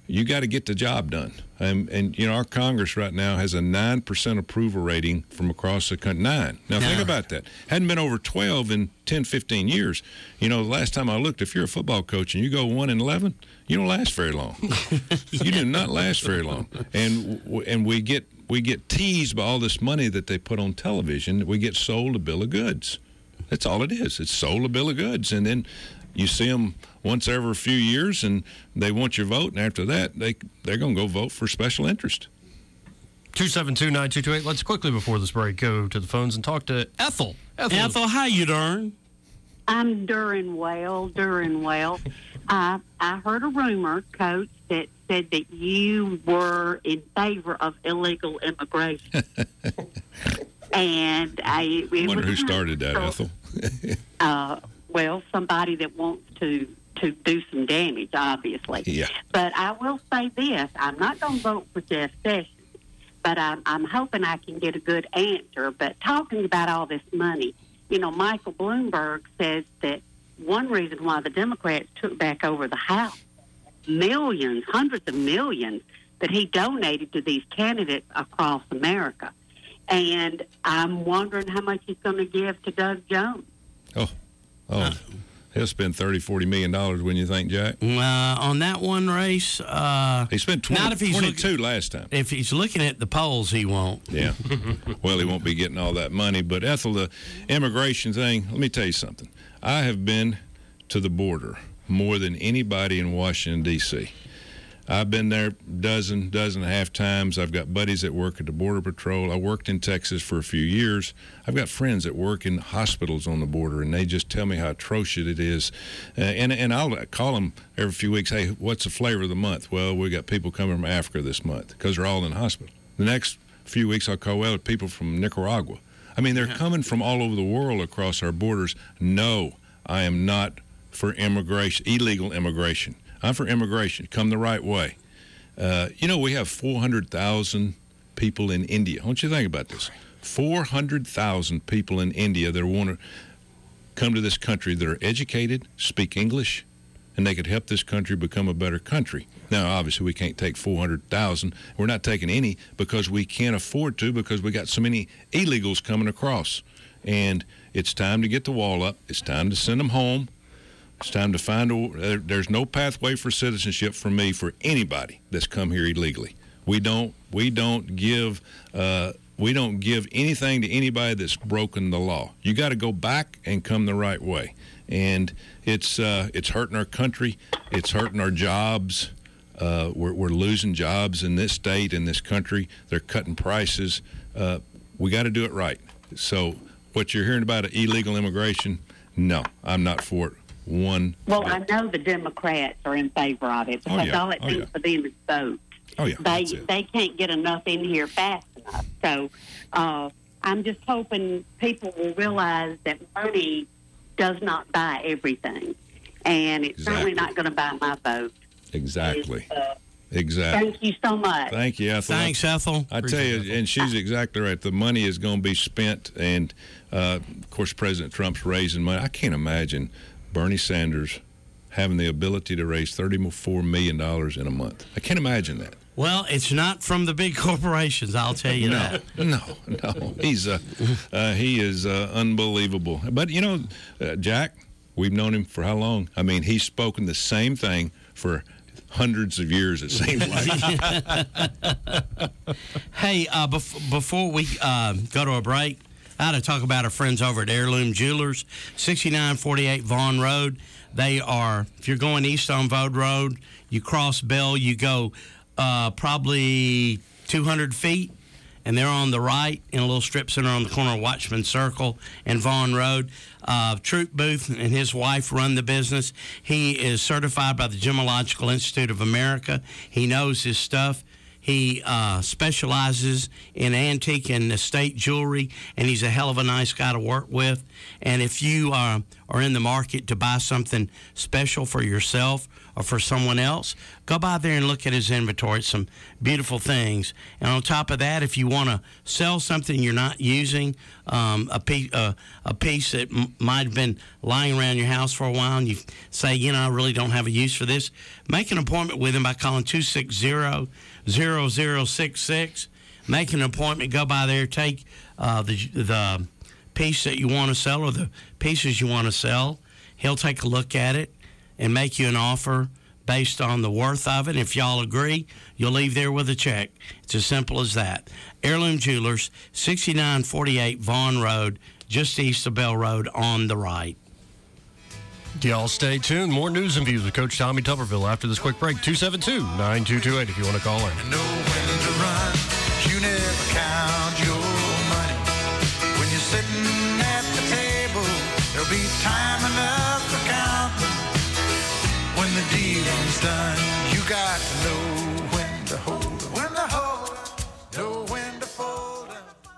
you got to get the job done. Um, and, you know, our Congress right now has a nine percent approval rating from across the country. Nine. Now, think about that. Hadn't been over twelve in ten, fifteen years. You know, the last time I looked, if you're a football coach and you go one and eleven, you don't last very long. You do not last very long. And and we get we get teased by all this money that they put on television. We get sold a bill of goods. That's all it is. It's sold a bill of goods. And then you see them once every few years, and they want your vote, and after that, they, they're going to go vote for special interest. two seven two, nine two two eight. Let's quickly, before this break, go to the phones and talk to Ethel. Ethel, Ethel how you doing? I'm doing well, doing well. I, I heard a rumor, Coach, that said that you were in favor of illegal immigration. And I, I wonder who started that, Ethel. uh, well, somebody that wants to, to do some damage, obviously. Yeah. But I will say this. I'm not going to vote for Jeff Sessions, but I'm, I'm hoping I can get a good answer. But talking about all this money, you know, Michael Bloomberg says that one reason why the Democrats took back over the House, millions, hundreds of millions that he donated to these candidates across America. And I'm wondering how much he's going to give to Doug Jones. Oh, oh, he'll spend thirty, forty million dollars. When you think, Jack? Uh, on that one race, uh, he spent twenty, not if he's twenty-two look, last time. If he's looking at the polls, he won't. Yeah. Well, he won't be getting all that money. But Ethel, the immigration thing. Let me tell you something. I have been to the border more than anybody in Washington D C I've been there dozen, dozen and a half times. I've got buddies that work at the Border Patrol. I worked in Texas for a few years. I've got friends that work in hospitals on the border, and they just tell me how atrocious it is. Uh, and and I'll call them every few weeks, hey, what's the flavor of the month? Well, we got people coming from Africa this month because they're all in the hospital. The next few weeks I'll call, well, people from Nicaragua. I mean, they're coming from all over the world across our borders. No, I am not for immigration, illegal immigration. I'm for immigration. Come the right way. Uh, you know, we have four hundred thousand people in India. Don't you think about this? four hundred thousand people in India that want to come to this country that are educated, speak English, and they could help this country become a better country. Now, obviously, we can't take four hundred thousand. We're not taking any because we can't afford to because we got so many illegals coming across. And it's time to get the wall up. It's time to send them home. It's time to find a, there's no pathway for citizenship for me for anybody that's come here illegally. We don't we don't give uh, we don't give anything to anybody that's broken the law. You got to go back and come the right way, and it's uh, it's hurting our country. It's hurting our jobs. Uh, we're, we're losing jobs in this state, in this country. They're cutting prices. Uh, we got to do it right. So what you're hearing about illegal immigration, no, I'm not for it. One. Well, I know the Democrats are in favor of it because oh, yeah. all it oh, takes yeah. for them is vote. Oh, yeah. They they can't get enough in here fast enough. So uh, I'm just hoping people will realize that money does not buy everything, and it's Exactly. certainly not going to buy my vote. Exactly. Uh, Exactly. Thank you so much. Thank you, Ethel. Thanks, Ethel. I tell you, and she's exactly right. The money is going to be spent, and uh, of course, President Trump's raising money. I can't imagine Bernie Sanders having the ability to raise thirty-four million dollars in a month. I can't imagine that. Well, it's not from the big corporations, I'll tell you no, that. No, no. He's uh, uh, he is uh, unbelievable. But, you know, uh, Jack, we've known him for how long? I mean, he's spoken the same thing for hundreds of years, it seems like. Hey, uh, bef- before we uh, go to a break, I had to talk about our friends over at Heirloom Jewelers, sixty-nine forty-eight Vaughn Road. They are, if you're going east on Vaughn Road, you cross Bell, you go uh, probably two hundred feet, and they're on the right in a little strip center on the corner of Watchman Circle and Vaughn Road. Uh, Troop Booth and his wife run the business. He is certified by the Gemological Institute of America. He knows his stuff. He uh, specializes in antique and estate jewelry, and he's a hell of a nice guy to work with. And if you uh, are in the market to buy something special for yourself or for someone else, go by there and look at his inventory. It's some beautiful things. And on top of that, if you want to sell something you're not using, um, a, piece, uh, a piece that m- might have been lying around your house for a while, and you say, you know, I really don't have a use for this, make an appointment with him by calling two six zero, zero zero six six. Make an appointment, go by there, take uh, the the piece that you want to sell or the pieces you want to sell. He'll take a look at it and make you an offer based on the worth of it. If y'all agree, you'll leave there with a check. It's as simple as that. Heirloom Jewelers, sixty-nine forty-eight Vaughn Road, just east of Bell Road on the right. Y'all stay tuned. More news and views with Coach Tommy Tuberville after this quick break. two seven two, nine two two eight if you want to call in. Know when to run. You never count your money. When you're sitting at the table, there'll be time enough for counting. When the dealing's done, you got to know when to hold 'em. When to hold 'em, know when to fold 'em.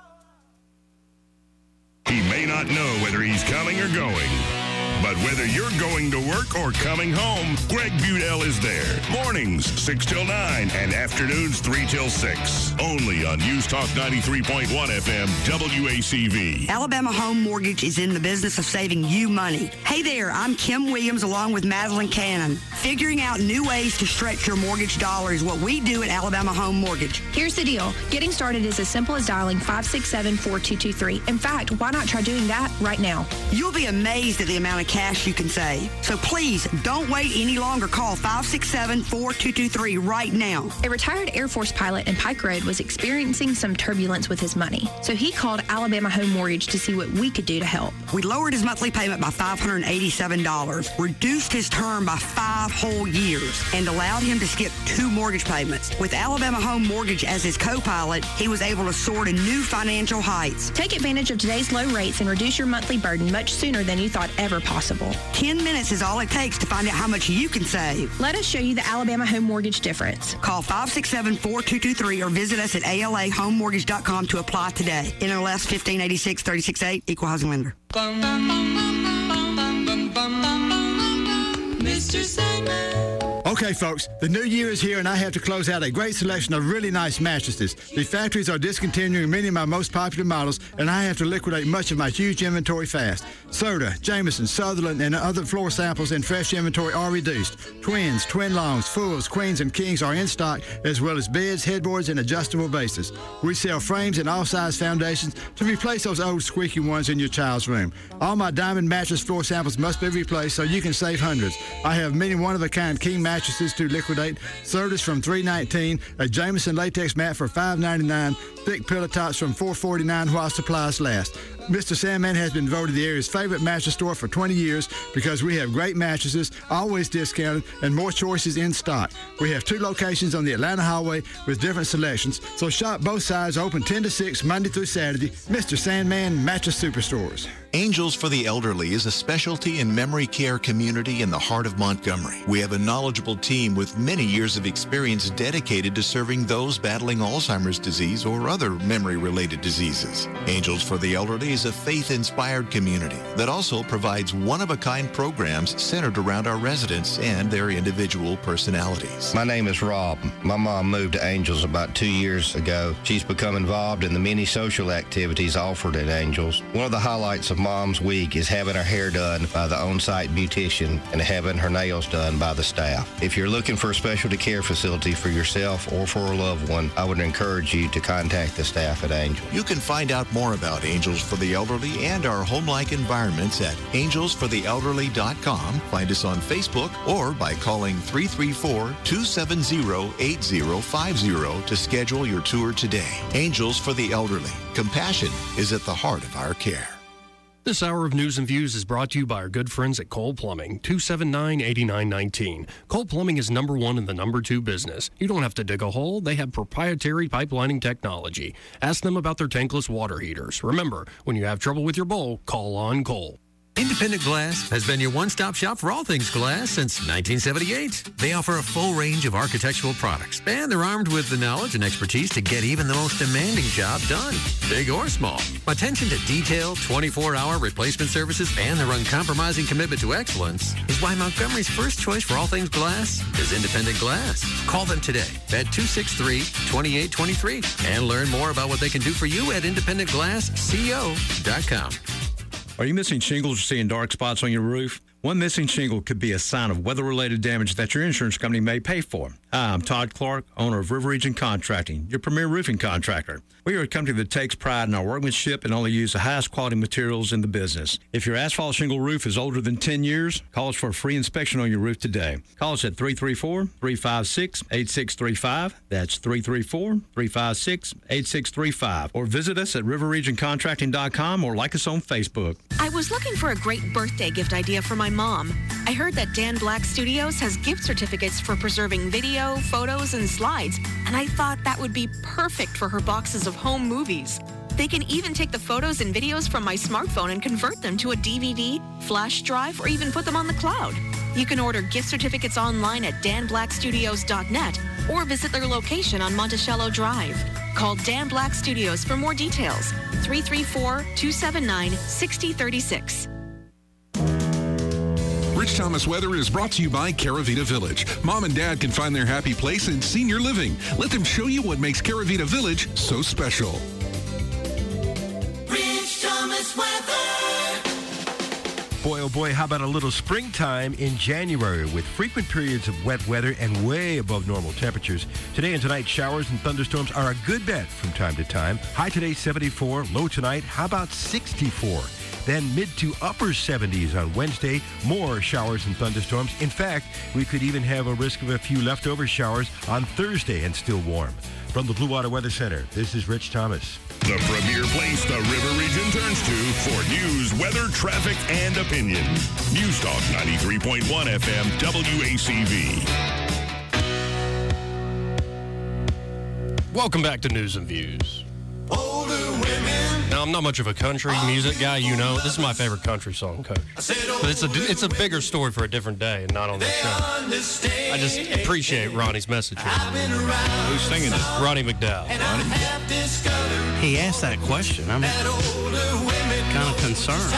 He may not know whether he's coming or going, but whether you're going to work or coming home, Greg Budell is there. Mornings, six till nine, and afternoons, three till six. Only on News Talk ninety-three point one F M, W A C V. Alabama Home Mortgage is in the business of saving you money. Hey there, I'm Kim Williams along with Madeline Cannon. Figuring out new ways to stretch your mortgage dollar is what we do at Alabama Home Mortgage. Here's the deal. Getting started is as simple as dialing five six seven, four two two three. In fact, why not try doing that right now? You'll be amazed at the amount of cash you can save. So please, don't wait any longer. Call five six seven, four two two three right now. A retired Air Force pilot in Pike Road was experiencing some turbulence with his money. So he called Alabama Home Mortgage to see what we could do to help. We lowered his monthly payment by five hundred eighty-seven dollars, reduced his term by five whole years, and allowed him to skip two mortgage payments. With Alabama Home Mortgage as his co-pilot, he was able to soar to new financial heights. Take advantage of today's low rates and reduce your monthly burden much sooner than you thought ever possible. Ten minutes is all it takes to find out how much you can save. Let us show you the Alabama Home Mortgage difference. Call five six seven, four two two three or visit us at A L A home mortgage dot com to apply today. N M L S fifteen eighty-six, thirty-six eight, Equal Housing Lender. Mister Sandman. Okay, folks, the new year is here, and I have to close out a great selection of really nice mattresses. The factories are discontinuing many of my most popular models, and I have to liquidate much of my huge inventory fast. Serta, Jameson, Sutherland, and other floor samples in fresh inventory are reduced. Twins, twin longs, fulls, queens, and kings are in stock, as well as beds, headboards, and adjustable bases. We sell frames and all-size foundations to replace those old squeaky ones in your child's room. All my diamond mattress floor samples must be replaced so you can save hundreds. I have many one-of-a-kind king mattresses to liquidate. Sertas from three nineteen, a Jameson latex mat for five ninety-nine, thick pillow tops from four forty-nine while supplies last. Mister Sandman has been voted the area's favorite mattress store for twenty years because we have great mattresses, always discounted, and more choices in stock. We have two locations on the Atlanta Highway with different selections, so shop both sides, open ten to six Monday through Saturday. Mister Sandman Mattress Superstores. Angels for the Elderly is a specialty and memory care community in the heart of Montgomery. We have a knowledgeable team with many years of experience dedicated to serving those battling Alzheimer's disease or other memory-related diseases. Angels for the Elderly is a faith-inspired community that also provides one-of-a-kind programs centered around our residents and their individual personalities. My name is Rob. My mom moved to Angels about two years ago. She's become involved in the many social activities offered at Angels. One of the highlights of Mom's Week is having her hair done by the on-site beautician and having her nails done by the staff. If you're looking for a specialty care facility for yourself or for a loved one, I would encourage you to contact the staff at Angels. You can find out more about Angels for the Elderly and our home-like environments at angels for the elderly dot com. Find us on Facebook or by calling three three four, two seven zero, eight zero five zero to schedule your tour today. Angels for the Elderly. Compassion is at the heart of our care. This hour of News and Views is brought to you by our good friends at Cole Plumbing, two seven nine, eight nine one nine. Cole Plumbing is number one in the number two business. You don't have to dig a hole. They have proprietary pipelining technology. Ask them about their tankless water heaters. Remember, when you have trouble with your bowl, call on Cole. Independent Glass has been your one-stop shop for all things glass since nineteen seventy-eight. They offer a full range of architectural products, and they're armed with the knowledge and expertise to get even the most demanding job done, big or small. Attention to detail, twenty-four hour replacement services, and their uncompromising commitment to excellence is why Montgomery's first choice for all things glass is Independent Glass. Call them today at two six three, two eight two three and learn more about what they can do for you at independent glass co dot com. Are you missing shingles or seeing dark spots on your roof? One missing shingle could be a sign of weather-related damage that your insurance company may pay for. Hi, I'm Todd Clark, owner of River Region Contracting, your premier roofing contractor. We are a company that takes pride in our workmanship and only use the highest quality materials in the business. If your asphalt shingle roof is older than ten years, call us for a free inspection on your roof today. Call us at three three four, three five six, eight six three five. That's three three four, three five six, eight six three five. Or visit us at river region contracting dot com or like us on Facebook. I was looking for a great birthday gift idea for my mom. I heard that Dan Black Studios has gift certificates for preserving video, photos, and slides, and I thought that would be perfect for her boxes of home movies. They can even take the photos and videos from my smartphone and convert them to a D V D, flash drive, or even put them on the cloud. You can order gift certificates online at dan black studios dot net or visit their location on Monticello Drive. Call Dan Black Studios for more details. three three four, two seven nine, six zero three six. Rich Thomas Weather is brought to you by Caravita Village. Mom and Dad can find their happy place in senior living. Let them show you what makes Caravita Village so special. Rich Thomas Weather. Boy, oh boy, how about a little springtime in January with frequent periods of wet weather and way above normal temperatures. Today and tonight, showers and thunderstorms are a good bet from time to time. High today, seventy-four. Low tonight, how about sixty-four? Then mid to upper seventies on Wednesday, more showers and thunderstorms. In fact, we could even have a risk of a few leftover showers on Thursday and still warm. From the Blue Water Weather Center, this is Rich Thomas. The premier place the River Region turns to for news, weather, traffic, and opinion. News Talk ninety-three point one F M W A C V. Welcome back to News and Views. Now, I'm not much of a country music guy, you know. This is my favorite country song, Coach. But it's a, it's a bigger story for a different day and not on this show. I just appreciate Ronnie's message here. Who's singing this? Ronnie McDowell. He asked that question. I'm kind of concerned.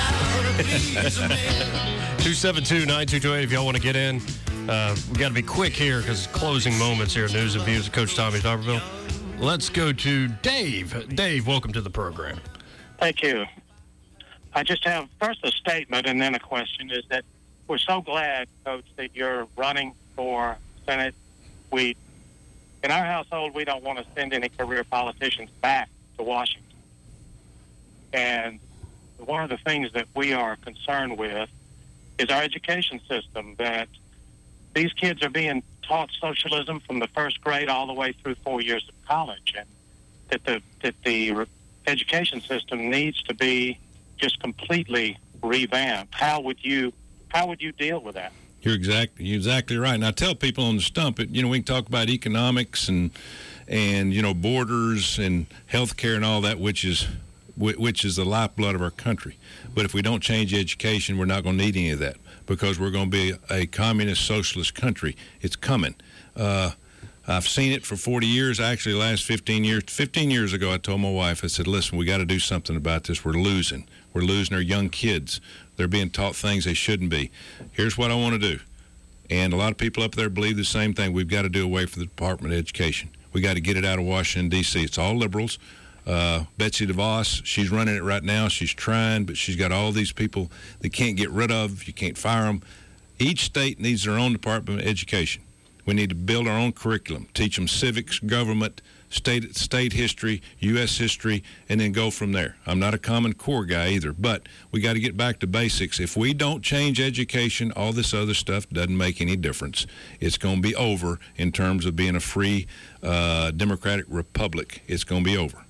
two seven two, nine two two eight if y'all want to get in. Uh, we got to be quick here because closing moments here at News and Views with Coach Tommy Tuberville. Let's go to Dave. Dave, welcome to the program. Thank you. I just have first a statement and then a question. Is that we're so glad, Coach, that you're running for Senate. We, in our household, we don't want to send any career politicians back to Washington. And one of the things that we are concerned with is our education system, that these kids are being taught socialism from the first grade all the way through four years of college, and that the that the education system needs to be just completely revamped. How would you how would you deal with that? You're exactly you're exactly right. And I tell people on the stump, it, you know, we can talk about economics and and you know borders and healthcare and all that, which is which is the lifeblood of our country. But if we don't change education, we're not going to need any of that, because we're going to be a communist socialist country. It's coming. Uh, I've seen it for forty years. Actually, the last fifteen years. fifteen years ago, I told my wife, I said, listen, we got to do something about this. We're losing. We're losing our young kids. They're being taught things they shouldn't be. Here's what I want to do. And a lot of people up there believe the same thing. We've got to do away from the Department of Education. We got to get it out of Washington, D C It's all liberals. Uh, Betsy DeVos, she's running it right now. She's trying, but she's got all these people they can't get rid of. You can't fire them. Each state needs their own Department of Education. We need to build our own curriculum, teach them civics, government, state state history, U S history, and then go from there. I'm not a Common Core guy either, but we got to get back to basics. If we don't change education, all this other stuff doesn't make any difference. It's going to be over in terms of being a free uh, democratic republic. It's going to be over.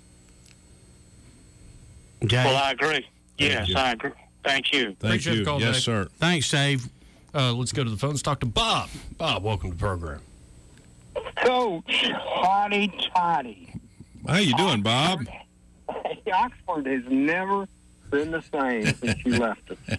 Jay? Well, I agree. Yes, you. I agree. Thank you. Thank Appreciate you. the call, Yes, Dave. sir. Thanks, Dave. Uh, let's go to the phone. Let's talk to Bob. Bob, welcome to the program. Coach, hotty toddy. How you doing, Bob? Oxford has never been the same since you left us.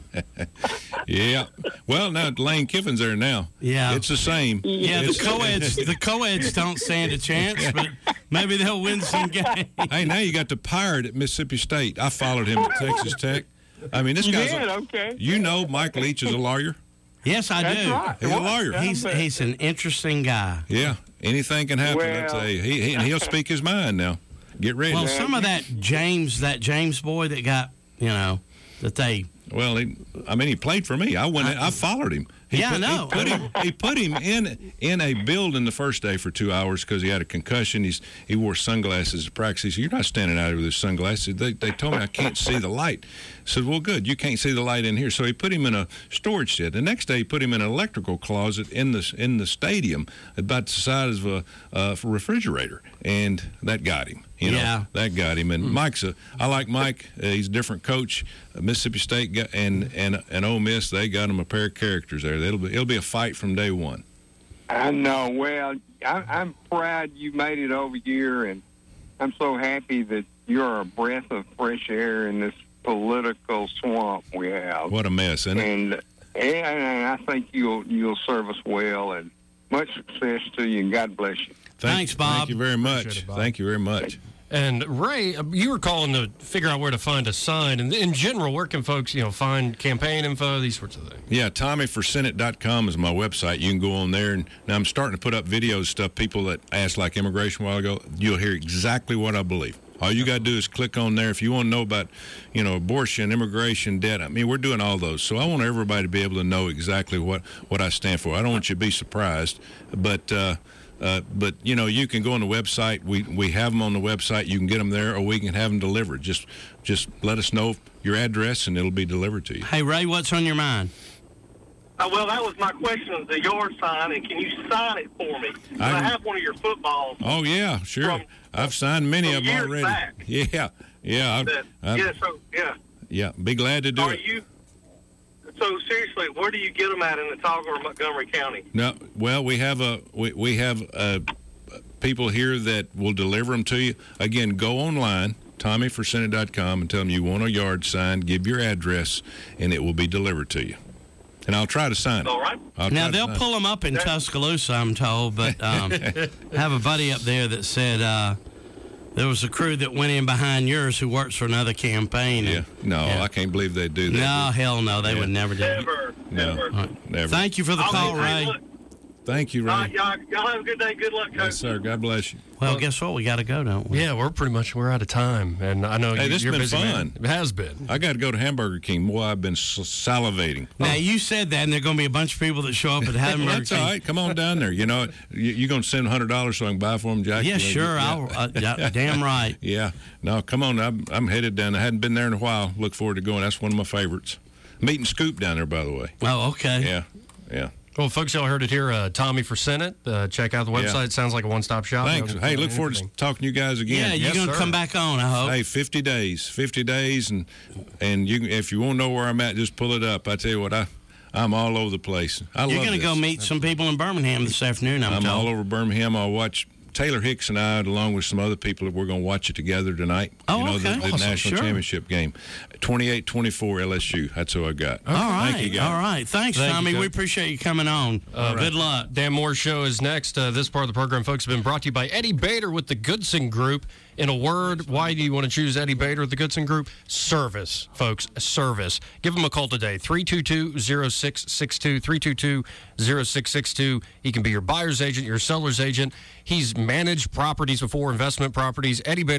Yeah. Well, now Lane Kiffin's there now. Yeah. It's the same. Yeah, the It's- co-eds, the co-eds don't stand a chance, but maybe they'll win some games. Hey, now you got the pirate at Mississippi State. I followed him at Texas Tech. I mean, this You guy's. did? A, Okay. You know, Mike Leach is a lawyer. Yes, I That's do. right. He's a lawyer. He's he's an interesting guy. Yeah. Anything can happen. I'd Well- say he, he and he'll speak his mind now. Get ready. Well, some of that James, that James boy that got, you know, that they. Well, he, I mean, he played for me. I went. I followed him. He Yeah, I put, know. He put, him, he put him in in a building the first day for two hours because he had a concussion. He's he wore sunglasses to practice. He said, "You're not standing out here with his sunglasses." They they told me I can't see the light. I said, "Well, good. You can't see the light in here." So he put him in a storage shed. The next day, he put him in an electrical closet in the in the stadium, about the size of a uh, refrigerator, and that got him. You know, Yeah. that got him. And Mike's a, I like Mike. Uh, he's a different coach. Uh, Mississippi State got, and and and Ole Miss, they got him a pair of characters there. It'll be it'll be a fight from day one. I know. Well, I, I'm proud you made it over here, and I'm so happy that you're a breath of fresh air in this political swamp we have. What a mess, isn't it? And, and I think you'll you'll serve us well, and much success to you, and God bless you. Thanks, Bob. Thank you very much. Appreciate it, Bob. Thank you very much. And Ray, uh, you were calling to figure out where to find a sign. And in general, where can folks, you know, find campaign info, these sorts of things? Yeah, Tommy for Senate dot com is my website. You can go on there. And now I'm starting to put up videos, stuff, people that asked like immigration a while ago. You'll hear exactly what I believe. All you got to do is click on there. If you want to know about, you know, abortion, immigration, debt, I mean, we're doing all those. So I want everybody to be able to know exactly what, what I stand for. I don't want you to be surprised. But, uh, uh, but you know, you can go on the website. We we have them on the website. You can get them there, or we can have them delivered. Just just let us know your address, and it'll be delivered to you. Hey, Ray, what's on your mind? Uh, well, that was my question, the yard sign, and can you sign it for me? I- I, have one of your footballs. Oh yeah, sure. From- I've signed many from of them years already. back. Yeah, yeah, I've, That, I've- yeah, so, yeah. yeah. Be glad to do Are it. you, so seriously, where do you get them at in Otago or Montgomery County? No, well, we have a we, we have uh, people here that will deliver them to you. Again, go online, Tommy for Senate dot com, and tell them you want a yard sign. Give your address, and it will be delivered to you. And I'll try to sign it. All right. I'll Now, try to they'll sign pull them up in Tuscaloosa, I'm told, but um, I have a buddy up there that said uh, there was a crew that went in behind yours who works for another campaign. Yeah. and- No, Yeah. I can't believe they do that. No, hell no, they Yeah. would never do it. Never, No, never. never. Thank you for the I'll call, be- hey, Ray. look, Thank you, Ray. all right, y'all, y'all have a good day. Good luck, Coach. Yes, sir. God bless you. Well, guess what? We got to go, don't we? Yeah, we're pretty much, we're out of time. And I know Hey, you, this has you're been busy, man. fun. It has been. I got to go to Hamburger King. Boy, I've been s- salivating. Now, you said that, and there are going to be a bunch of people that show up at Hamburger That's all King. right. Come on down there. You know, you, you going to send one hundred dollars so I can buy for them, Jack? Yeah, You know, sure. yeah. I'll, uh, yeah, damn right. Yeah. No, come on. I'm, I'm headed down. I hadn't been there in a while. Look forward to going. That's one of my favorites. Meeting Scoop down there, by the way. Oh, okay. Yeah. Yeah. Well, folks, y'all heard it here. Uh, Tommy for Senate. Uh, check out the website. Yeah. Sounds like a one-stop shop. Thanks. Y'all Hey, can look find forward to anything. talking to you guys again. Yeah, you're Yes, going to sir. come back on, I hope. Hey, fifty days, fifty days, and and you can- if you want to know where I'm at, just pull it up. I tell you what, I I'm all over the place. I You're love going to this. go meet some people in Birmingham this afternoon, I'm, I'm told. all over Birmingham. I'll watch Taylor Hicks and I, along with some other people, that we're going to watch it together tonight. Oh, you know, okay. the, the Awesome. national Sure. championship game, twenty-eight twenty-four L S U. That's who I got. All right. Thank you, guys. All right. Thanks, Thank you, Tommy. Coach. We appreciate you coming on. Uh, Good luck. Dan Moore's show is next. Uh, this part of the program, folks, has been brought to you by Eddie Bader with the Goodson Group. In a word, why do you want to choose Eddie Bader with the Goodson Group? Service, folks, service. Give him a call today, three two two, zero six six two, three two two, zero six six two. He can be your buyer's agent, your seller's agent. He's managed properties before, investment properties. Eddie Bader.